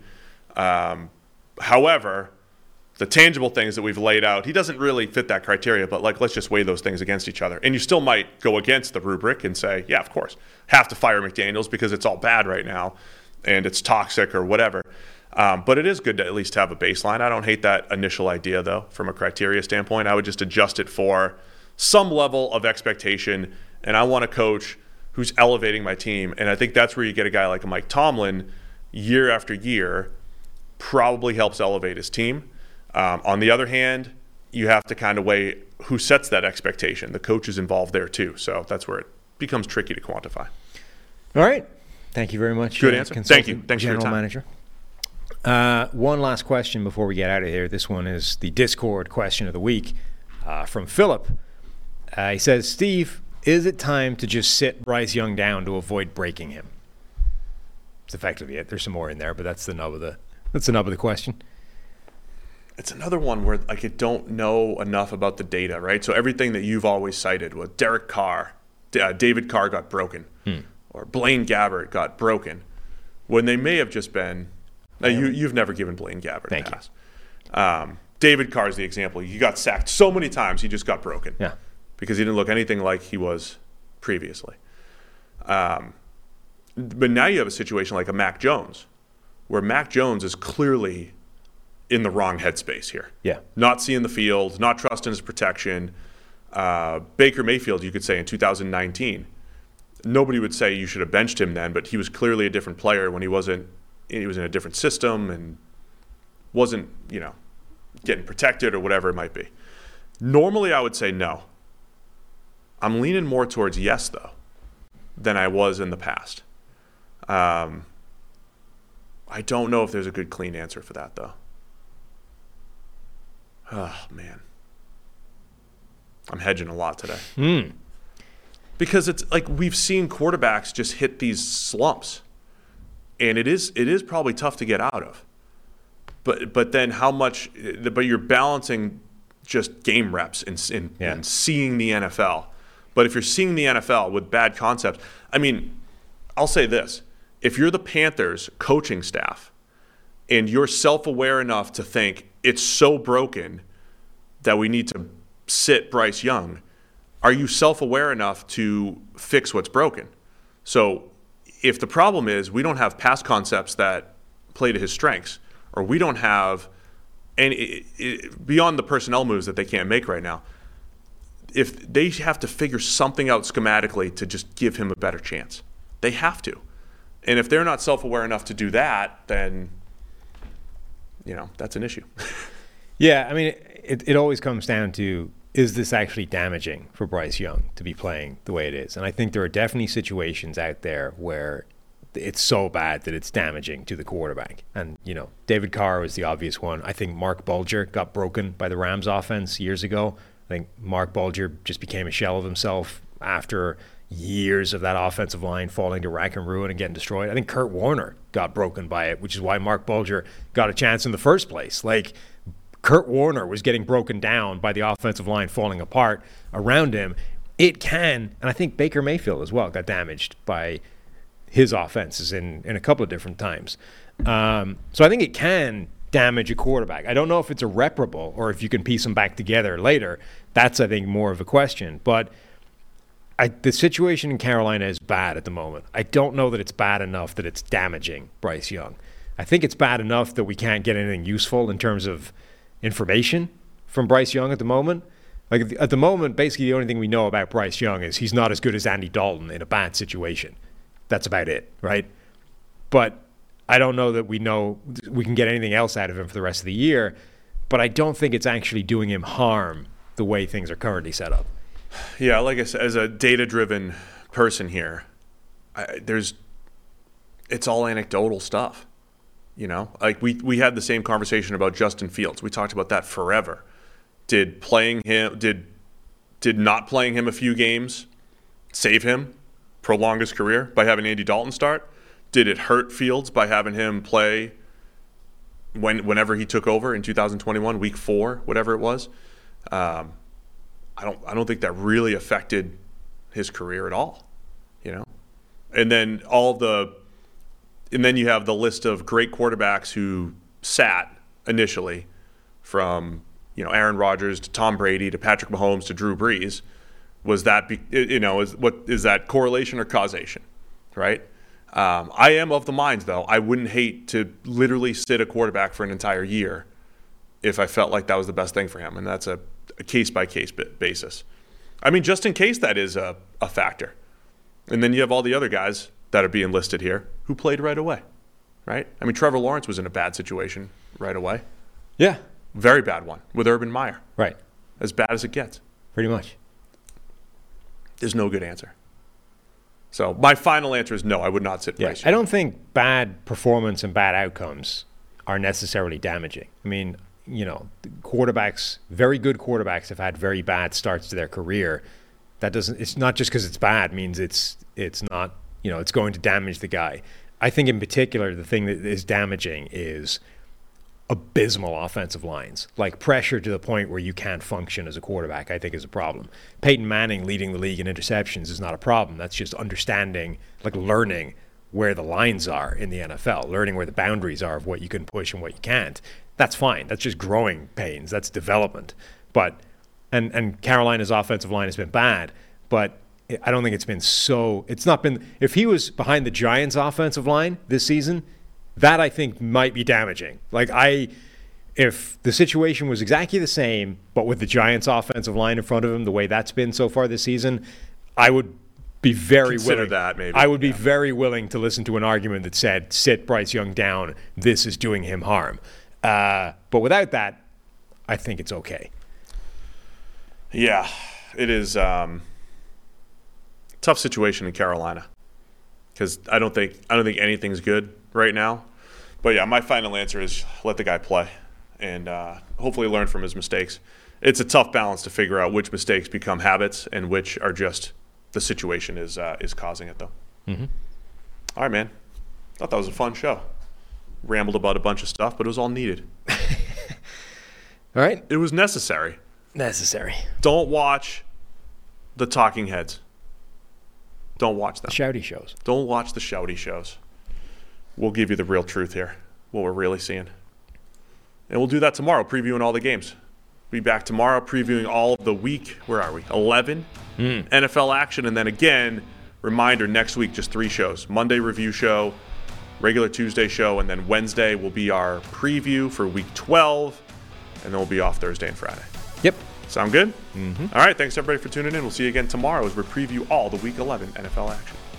Um, however, the tangible things that we've laid out, he doesn't really fit that criteria, but like let's just weigh those things against each other. And you still might go against the rubric and say, yeah, of course, have to fire McDaniels because it's all bad right now and it's toxic or whatever. Um, but it is good to at least have a baseline. I don't hate that initial idea, though, from a criteria standpoint. I would just adjust it for some level of expectation, and I want a coach who's elevating my team. And I think that's where you get a guy like a Mike Tomlin year after year probably helps elevate his team. Um, on the other hand, you have to kind of weigh who sets that expectation. The coach is involved there, too. So that's where it becomes tricky to quantify. All right. Thank you very much. Good uh, answer. Thank you. Thanks General for your time. Manager. Uh, one last question before we get out of here. This one is the Discord question of the week uh, from Philip. Uh, he says, Steve, is it time to just sit Bryce Young down to avoid breaking him? It's effectively it. There's some more in there, but that's the nub of the that's the nub of the question. It's another one where like I don't know enough about the data, right? So everything that you've always cited with Derek Carr, uh, David Carr got broken, hmm. or Blaine Gabbert got broken, when they may have just been. Now, you, you've never given Blaine Gabbert Thank a pass. Um, David Carr is the example. He got sacked so many times, he just got broken. Yeah. Because he didn't look anything like he was previously. Um, But now you have a situation like a Mac Jones, where Mac Jones is clearly in the wrong headspace here. Yeah. Not seeing the field, not trusting his protection. Uh, Baker Mayfield, you could say, in two thousand nineteen. Nobody would say you should have benched him then, but he was clearly a different player when he wasn't, he was in a different system and wasn't, you know, getting protected or whatever it might be. Normally I would say no. I'm leaning more towards yes, though, than I was in the past. Um, I don't know if there's a good, clean answer for that, though. Oh, man. I'm hedging a lot today. Hmm. Because it's like we've seen quarterbacks just hit these slumps. And it is it is probably tough to get out of. But but then how much – but you're balancing just game reps and, and, yeah. and seeing the N F L. But if you're seeing the N F L with bad concepts – I mean, I'll say this. If you're the Panthers coaching staff and you're self-aware enough to think it's so broken that we need to sit Bryce Young, are you self-aware enough to fix what's broken? So if the problem is we don't have pass concepts that play to his strengths, or we don't have any it, it, beyond the personnel moves that they can't make right now, if they have to figure something out schematically to just give him a better chance, they have to. And if they're not self-aware enough to do that, then, you know, that's an issue. Yeah, I mean, it, it always comes down to, is this actually damaging for Bryce Young to be playing the way it is? And I think there are definitely situations out there where it's so bad that it's damaging to the quarterback. And, you know, David Carr was the obvious one. I think Mark Bulger got broken by the Rams offense years ago. I think Mark Bulger just became a shell of himself after years of that offensive line falling to rack and ruin and getting destroyed. I think Kurt Warner got broken by it, which is why Mark Bulger got a chance in the first place. Like, Kurt Warner was getting broken down by the offensive line falling apart around him. It can, and I think Baker Mayfield as well got damaged by his offenses in, in a couple of different times. Um, so I think it can damage a quarterback. I don't know if it's irreparable or if you can piece them back together later. That's, I think, more of a question. But I, the situation in Carolina is bad at the moment. I don't know that it's bad enough that it's damaging Bryce Young. I think it's bad enough that we can't get anything useful in terms of information from Bryce Young at the moment. Like at the moment, basically the only thing we know about Bryce Young is he's not as good as Andy Dalton in a bad situation. That's about it, right? But I don't know that we know we can get anything else out of him for the rest of the year, but I don't think it's actually doing him harm the way things are currently set up. Yeah, like I said, as a data-driven person here, I, there's it's all anecdotal stuff. You know, like we we had the same conversation about Justin Fields. We talked about that forever. Did playing him did did not playing him a few games save him, prolong his career by having Andy Dalton start? Did it hurt Fields by having him play when whenever he took over in two thousand twenty-one, week four, whatever it was? Um, I don't I don't think that really affected his career at all. You know, and then all the. And then you have the list of great quarterbacks who sat initially, from you know Aaron Rodgers to Tom Brady to Patrick Mahomes to Drew Brees. Was that you know is what is that correlation or causation, right? Um, I am of the mind though I wouldn't hate to literally sit a quarterback for an entire year if I felt like that was the best thing for him, and that's a, a case by case basis. I mean, just in case that is a, a factor, and then you have all the other guys that are being listed here who played right away, right? I mean, Trevor Lawrence was in a bad situation right away. Yeah. Very bad one with Urban Meyer. Right. As bad as it gets. Pretty much. There's no good answer. So my final answer is no, I would not sit yeah. Bryce. I don't think bad performance and bad outcomes are necessarily damaging. I mean, you know, quarterbacks, very good quarterbacks have had very bad starts to their career. That doesn't, it's not just because it's bad means it's it's not, you know, it's going to damage the guy. I think in particular, the thing that is damaging is abysmal offensive lines. Like pressure to the point where you can't function as a quarterback, I think is a problem. Peyton Manning leading the league in interceptions is not a problem. That's just understanding, like learning where the lines are in the N F L, learning where the boundaries are of what you can push and what you can't. That's fine. That's just growing pains. That's development. But, and, and Carolina's offensive line has been bad, but I don't think it's been so. It's not been. If he was behind the Giants' offensive line this season, that I think might be damaging. Like I, if the situation was exactly the same, but with the Giants' offensive line in front of him, the way that's been so far this season, I would be very Consider willing. that maybe. I would be yeah. very willing to listen to an argument that said, "Sit Bryce Young down. This is doing him harm." Uh, but without that, I think it's okay. Yeah, it is um, tough situation in Carolina because I don't think I don't think anything's good right now. But yeah, my final answer is let the guy play and uh, hopefully learn from his mistakes. It's a tough balance to figure out which mistakes become habits and which are just the situation is uh, is causing it, though. Mm-hmm. All right, man. Thought that was a fun show. Rambled about a bunch of stuff, but it was all needed. All right. It was necessary. Necessary. Don't watch the talking heads. Don't watch them. Shouty shows. Don't watch the shouty shows. We'll give you the real truth here, what we're really seeing. And we'll do that tomorrow, previewing all the games. Be back tomorrow previewing all of the week, where are we, eleven Mm. N F L action. And then again, reminder, next week, just three shows. Monday review show, regular Tuesday show, and then Wednesday will be our preview for week twelve, and then we'll be off Thursday and Friday. Yep. Sound good? Mm-hmm. All right, thanks everybody for tuning in. We'll see you again tomorrow as we preview all the week eleven N F L action.